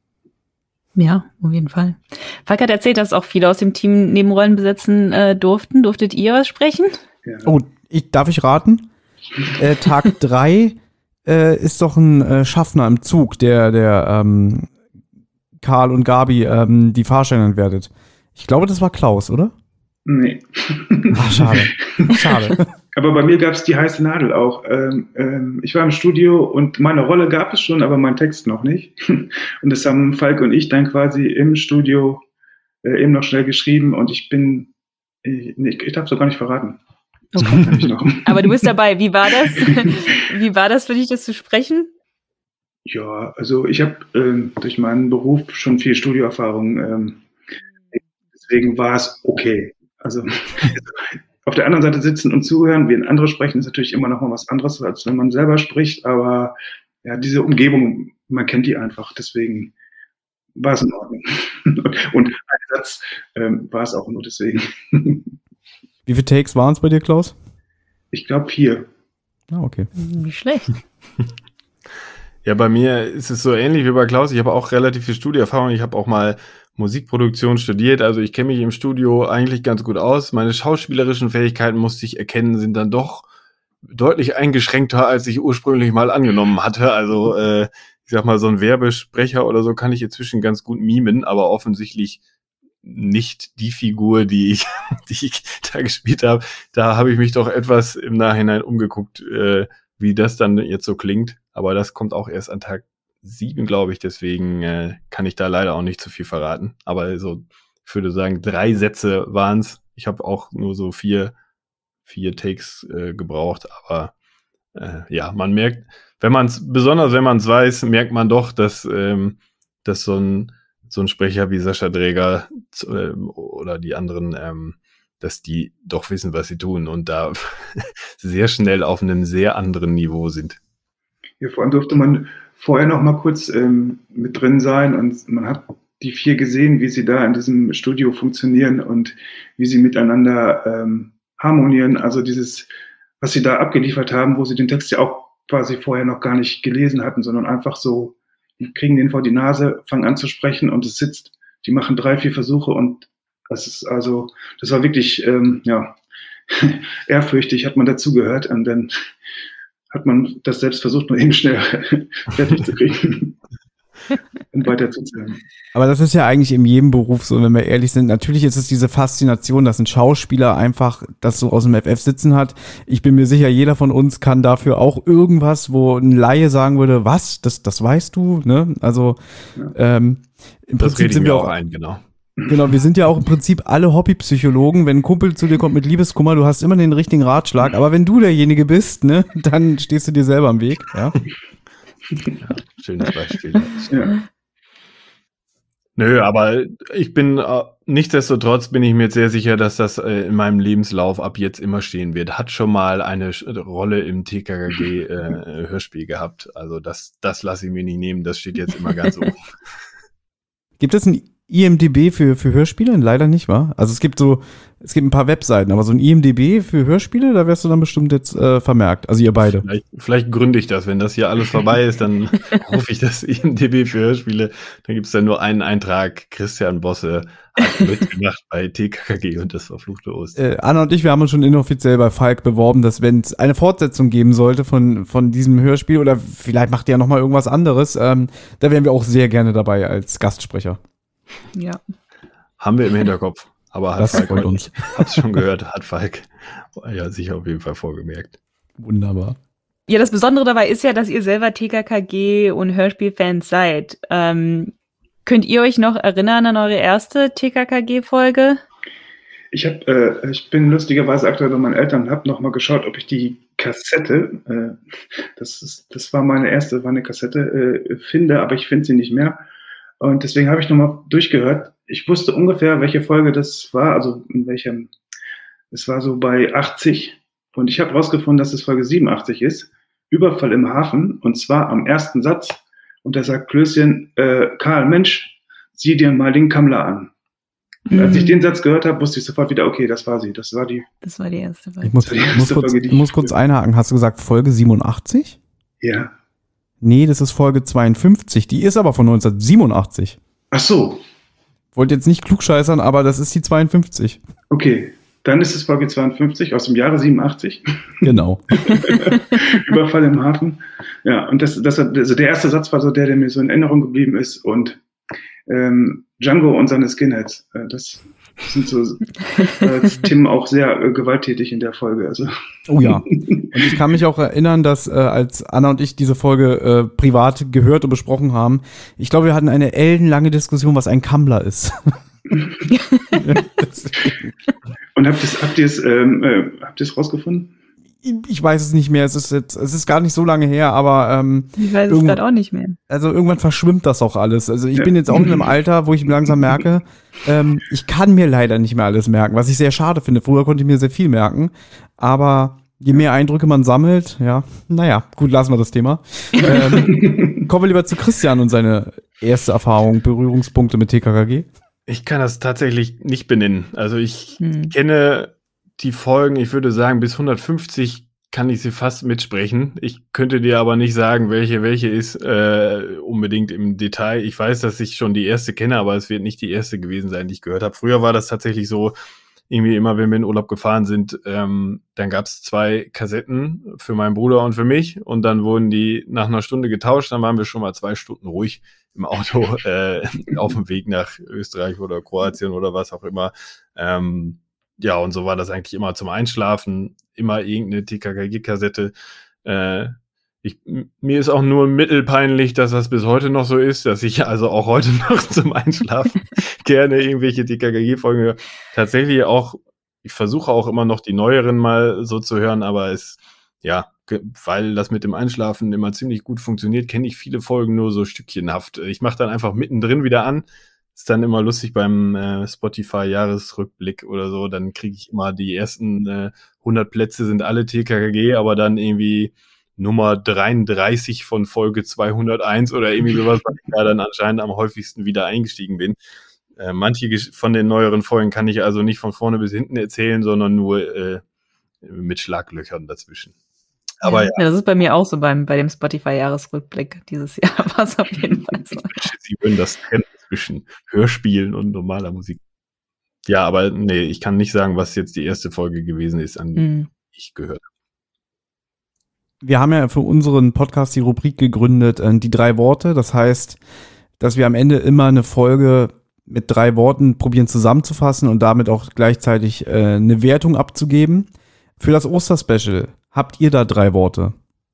Ja, auf jeden Fall. Falk hat erzählt, dass auch viele aus dem Team Nebenrollen besetzen äh, durften. Durftet ihr was sprechen? Ja. Oh, ich, darf ich raten? äh, Tag drei äh, ist doch ein äh, Schaffner im Zug, der, der ähm, Karl und Gabi ähm, die Fahrscheine entwertet. Ich glaube, das war Klaus, oder? Nee. Ach, schade. Schade. Aber bei mir gab es die heiße Nadel auch. Ähm, ähm, ich war im Studio und meine Rolle gab es schon, aber mein Text noch nicht. Und das haben Falk und ich dann quasi im Studio äh, eben noch schnell geschrieben und ich bin, ich, nee, ich darf es doch gar nicht verraten. Das kommt nämlich noch. Aber du bist dabei. Wie war das? Wie war das für dich, das zu sprechen? Ja, also ich habe ähm, durch meinen Beruf schon viel Studioerfahrung, ähm, deswegen war es okay. Also auf der anderen Seite sitzen und zuhören, wie andere sprechen, ist natürlich immer noch mal was anderes, als wenn man selber spricht, aber ja, diese Umgebung, man kennt die einfach, deswegen war es in Ordnung. Und ein Satz ähm, war es auch nur deswegen. Wie viele Takes waren es bei dir, Klaus? Ich glaube vier. Ah, okay. Nicht schlecht. Ja, bei mir ist es so ähnlich wie bei Klaus. Ich habe auch relativ viel Studioerfahrung. Ich habe auch mal Musikproduktion studiert. Also ich kenne mich im Studio eigentlich ganz gut aus. Meine schauspielerischen Fähigkeiten, musste ich erkennen, sind dann doch deutlich eingeschränkter, als ich ursprünglich mal angenommen hatte. Also äh, ich sag mal, so ein Werbesprecher oder so kann ich inzwischen ganz gut mimen, aber offensichtlich nicht die Figur, die ich, die ich da gespielt habe. Da habe ich mich doch etwas im Nachhinein umgeguckt, äh, wie das dann jetzt so klingt. Aber das kommt auch erst an Tag sieben, glaube ich. Deswegen äh, kann ich da leider auch nicht zu viel verraten. Aber so, ich würde sagen, drei Sätze waren es. Ich habe auch nur so vier, vier Takes äh, gebraucht. Aber äh, ja, man merkt, wenn man es, besonders wenn man es weiß, merkt man doch, dass, ähm, dass so ein so ein Sprecher wie Sascha Draeger äh, oder die anderen, ähm, dass die doch wissen, was sie tun und da sehr schnell auf einem sehr anderen Niveau sind. Ja, vor allem durfte man vorher noch mal kurz ähm, mit drin sein und man hat die vier gesehen, wie sie da in diesem Studio funktionieren und wie sie miteinander ähm, harmonieren. Also dieses, was sie da abgeliefert haben, wo sie den Text ja auch quasi vorher noch gar nicht gelesen hatten, sondern einfach so, die kriegen den vor die Nase, fangen an zu sprechen und es sitzt. Die machen drei, vier Versuche und das ist also, das war wirklich, ähm, ja, ehrfürchtig, hat man dazugehört und dann hat man das selbst versucht, nur eben schnell fertig zu kriegen und weiterzuzählen. Aber das ist ja eigentlich in jedem Beruf so, wenn wir ehrlich sind. Natürlich ist es diese Faszination, dass ein Schauspieler einfach das so aus dem F F sitzen hat. Ich bin mir sicher, jeder von uns kann dafür auch irgendwas, wo ein Laie sagen würde, was, das, das weißt du, ne? Also ja. ähm, im das Prinzip sind wir auch ein, genau. Genau, wir sind ja auch im Prinzip alle Hobbypsychologen. Wenn ein Kumpel zu dir kommt mit Liebeskummer, du hast immer den richtigen Ratschlag. Aber wenn du derjenige bist, ne, dann stehst du dir selber im Weg. Ja, ja schönes Beispiel. Ja. Nö, aber ich bin, äh, nichtsdestotrotz bin ich mir sehr sicher, dass das äh, in meinem Lebenslauf ab jetzt immer stehen wird. Hat schon mal eine Sch- Rolle im T K K G-Hörspiel äh, gehabt. Also das, das lasse ich mir nicht nehmen. Das steht jetzt immer ganz oben. Gibt es ein I M D B für, für Hörspiele? Leider nicht, wa? Also es gibt so, es gibt ein paar Webseiten, aber so ein I M D B für Hörspiele, da wärst du dann bestimmt jetzt äh, vermerkt. Also ihr beide. Vielleicht, vielleicht gründe ich das, wenn das hier alles vorbei ist, dann rufe ich das I M D B für Hörspiele. Dann gibt es dann nur einen Eintrag, Christian Bosse hat mitgemacht bei T K K G und das verfluchte Ostern. Äh, Anna und ich, wir haben uns schon inoffiziell bei Falk beworben, dass wenn es eine Fortsetzung geben sollte von, von diesem Hörspiel oder vielleicht macht ihr ja noch mal irgendwas anderes, ähm, da wären wir auch sehr gerne dabei als Gastsprecher. Ja. Haben wir im Hinterkopf. Aber hat das Falk freut uns. Hab's schon gehört, hat Falk ja sicher auf jeden Fall vorgemerkt. Wunderbar. Ja, das Besondere dabei ist ja, dass ihr selber T K K G und Hörspielfans seid. Ähm, könnt ihr euch noch erinnern an eure erste T K K G-Folge? Ich hab, äh, ich bin lustigerweise aktuell bei meinen Eltern und habe noch mal geschaut, ob ich die Kassette, äh, das ist, das war meine erste, war eine Kassette, äh, finde, aber ich finde sie nicht mehr. Und deswegen habe ich nochmal durchgehört. Ich wusste ungefähr, welche Folge das war, also in welchem, es war so bei achtzig. Und ich habe rausgefunden, dass es Folge siebenundachtzig ist. Überfall im Hafen. Und zwar am ersten Satz. Und da sagt Klößchen, äh, Karl, Mensch, sieh dir mal den Kammler an. Mhm. Als ich den Satz gehört habe, wusste ich sofort wieder, okay, das war sie. Das war die. Das war die erste Folge. Ich muss, ich muss, kurz, Folge, ich muss kurz einhaken. Hast du gesagt Folge siebenundachtzig? Ja. Nee, das ist Folge zweiundfünfzig. Die ist aber von neunzehnhundertsiebenundachtzig. Ach so. Wollte jetzt nicht klugscheißern, aber das ist die zweiundfünfzig. Okay, dann ist es Folge zweiundfünfzig aus dem Jahre siebenundachtzig. Genau. Überfall im Hafen. Ja, und das, das, also der erste Satz war so der, der mir so in Erinnerung geblieben ist. Und ähm, Django und seine Skinheads. Äh, das sind so äh, Tim auch sehr äh, gewalttätig in der Folge. Also. Oh ja. Und ich kann mich auch erinnern, dass äh, als Anna und ich diese Folge äh, privat gehört und besprochen haben, ich glaube, wir hatten eine ellenlange Diskussion, was ein Kammler ist. Und habt ihr es habt ähm, äh, habt rausgefunden? ich weiß es nicht mehr, es ist jetzt, es ist gar nicht so lange her, aber ähm, ich weiß es gerade auch nicht mehr. Also irgendwann verschwimmt das auch alles. Also ich ja. bin jetzt auch in einem Alter, wo ich langsam merke, ähm, ich kann mir leider nicht mehr alles merken, was ich sehr schade finde. Früher konnte ich mir sehr viel merken, aber je mehr Eindrücke man sammelt, ja, naja, gut, lassen wir das Thema. ähm, kommen wir lieber zu Christian und seine erste Erfahrung, Berührungspunkte mit T K K G. Ich kann das tatsächlich nicht benennen. Also ich hm. kenne die Folgen, ich würde sagen, bis hundertfünfzig kann ich sie fast mitsprechen. Ich könnte dir aber nicht sagen, welche welche ist äh, unbedingt im Detail. Ich weiß, dass ich schon die erste kenne, aber es wird nicht die erste gewesen sein, die ich gehört habe. Früher war das tatsächlich so, irgendwie immer, wenn wir in Urlaub gefahren sind, ähm, dann gab es zwei Kassetten für meinen Bruder und für mich und dann wurden die nach einer Stunde getauscht, dann waren wir schon mal zwei Stunden ruhig im Auto äh, auf dem Weg nach Österreich oder Kroatien oder was auch immer. Ähm, ja, und so war das eigentlich immer zum Einschlafen, immer irgendeine T K K G-Kassette. Äh, ich, mir ist auch nur mittelpeinlich, dass das bis heute noch so ist, dass ich also auch heute noch zum Einschlafen gerne irgendwelche T K K G-Folgen höre. Tatsächlich auch, ich versuche auch immer noch die neueren mal so zu hören, aber es, ja, weil das mit dem Einschlafen immer ziemlich gut funktioniert, kenne ich viele Folgen nur so stückchenhaft. Ich mache dann einfach mittendrin wieder an. Ist dann immer lustig beim äh, Spotify-Jahresrückblick oder so. Dann kriege ich immer die ersten äh, hundert Plätze sind alle T K K G, aber dann irgendwie Nummer dreiunddreißig von Folge zweihunderteins oder irgendwie sowas, weil ich da dann anscheinend am häufigsten wieder eingestiegen bin. Äh, manche von den neueren Folgen kann ich also nicht von vorne bis hinten erzählen, sondern nur äh, mit Schlaglöchern dazwischen. Aber ja. ja. Das ist bei mir auch so beim, bei dem Spotify-Jahresrückblick dieses Jahr, war es auf jeden Fall so. Sie würden das trennen zwischen Hörspielen und normaler Musik. Ja, aber nee, ich kann nicht sagen, was jetzt die erste Folge gewesen ist, an die mhm. ich gehört habe. Wir haben ja für unseren Podcast die Rubrik gegründet, äh, die drei Worte. Das heißt, dass wir am Ende immer eine Folge mit drei Worten probieren zusammenzufassen und damit auch gleichzeitig äh, eine Wertung abzugeben. Für das Osterspecial, habt ihr da drei Worte?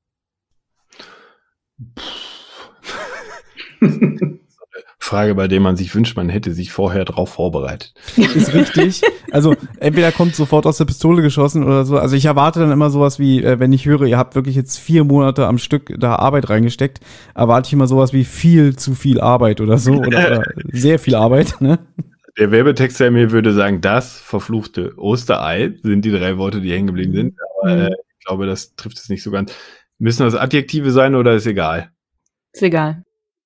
Frage, bei der man sich wünscht, man hätte sich vorher drauf vorbereitet. Ist richtig. Also entweder kommt sofort aus der Pistole geschossen oder so. Also ich erwarte dann immer sowas wie, äh, wenn ich höre, ihr habt wirklich jetzt vier Monate am Stück da Arbeit reingesteckt, erwarte ich immer sowas wie viel zu viel Arbeit oder so oder, oder sehr viel Arbeit. Ne? Der Werbetexter in mir würde sagen, das verfluchte Osterei sind die drei Worte, die hängen geblieben sind. Aber äh, ich glaube, das trifft es nicht so ganz. Müssen das Adjektive sein oder ist egal? Ist egal.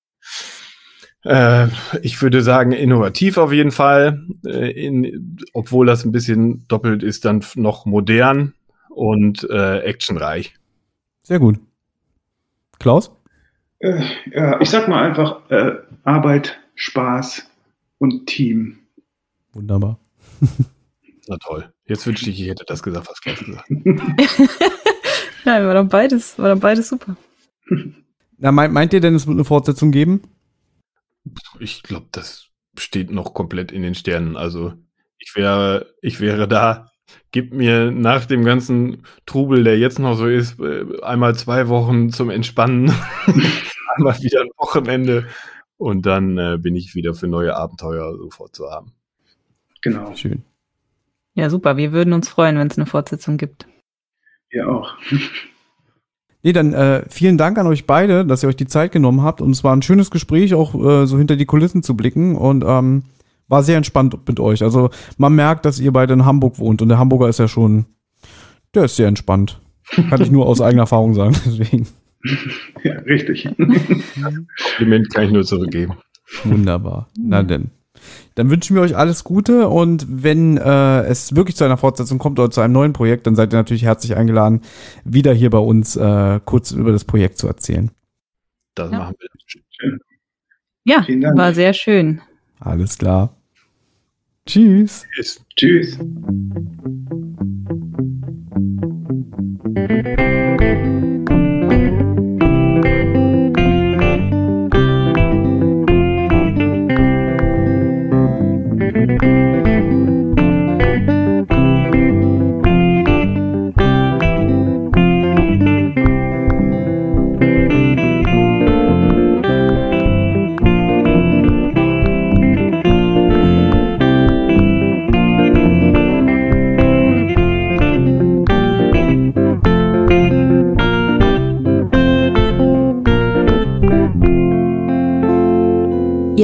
Äh, ich würde sagen, innovativ auf jeden Fall, äh, in, obwohl das ein bisschen doppelt ist, dann noch modern und äh, actionreich. Sehr gut. Klaus? Äh, ja, ich sag mal einfach äh, Arbeit, Spaß und Team. Wunderbar. Na toll. Jetzt wünschte ich, ich hätte das gesagt, was Klaus gesagt. Ja, war dann beides, war dann beides super. Na, meint, meint ihr denn, es wird eine Fortsetzung geben? Ich glaube, das steht noch komplett in den Sternen. Also ich wäre, ich wäre da. Gib mir nach dem ganzen Trubel, der jetzt noch so ist, einmal zwei Wochen zum Entspannen, einmal wieder ein Wochenende und dann äh, bin ich wieder für neue Abenteuer sofort zu haben. Genau. Schön. Ja, super. Wir würden uns freuen, wenn es eine Fortsetzung gibt. Ja, auch. Nee, dann äh, vielen Dank an euch beide, dass ihr euch die Zeit genommen habt. Und es war ein schönes Gespräch, auch äh, so hinter die Kulissen zu blicken. Und ähm, war sehr entspannt mit euch. Also man merkt, dass ihr beide in Hamburg wohnt. Und der Hamburger ist ja schon, der ist sehr entspannt. Kann ich nur aus eigener Erfahrung sagen. Deswegen. Ja, richtig. Kompliment kann ich nur zurückgeben. Wunderbar. Na denn. Dann wünschen wir euch alles Gute und wenn äh, es wirklich zu einer Fortsetzung kommt oder zu einem neuen Projekt, dann seid ihr natürlich herzlich eingeladen, wieder hier bei uns äh, kurz über das Projekt zu erzählen. Das ja. machen wir. Ja, war sehr schön. Alles klar. Tschüss. Tschüss. Tschüss. Thank you.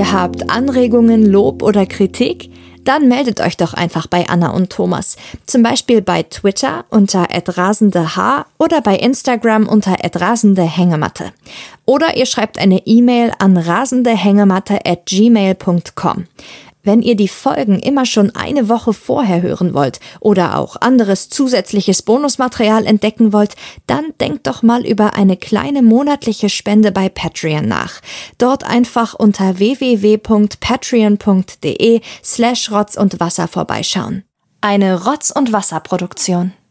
Ihr habt Anregungen, Lob oder Kritik? Dann meldet euch doch einfach bei Anna und Thomas. Zum Beispiel bei Twitter unter at rasendeh oder bei Instagram unter at rasendehängematte. Oder ihr schreibt eine E-Mail an rasendehängematte at gmail punkt com. Wenn ihr die Folgen immer schon eine Woche vorher hören wollt oder auch anderes zusätzliches Bonusmaterial entdecken wollt, dann denkt doch mal über eine kleine monatliche Spende bei Patreon nach. Dort einfach unter w w w punkt patreon punkt de slash Rotz und Wasser vorbeischauen. Eine Rotz und Wasser Produktion.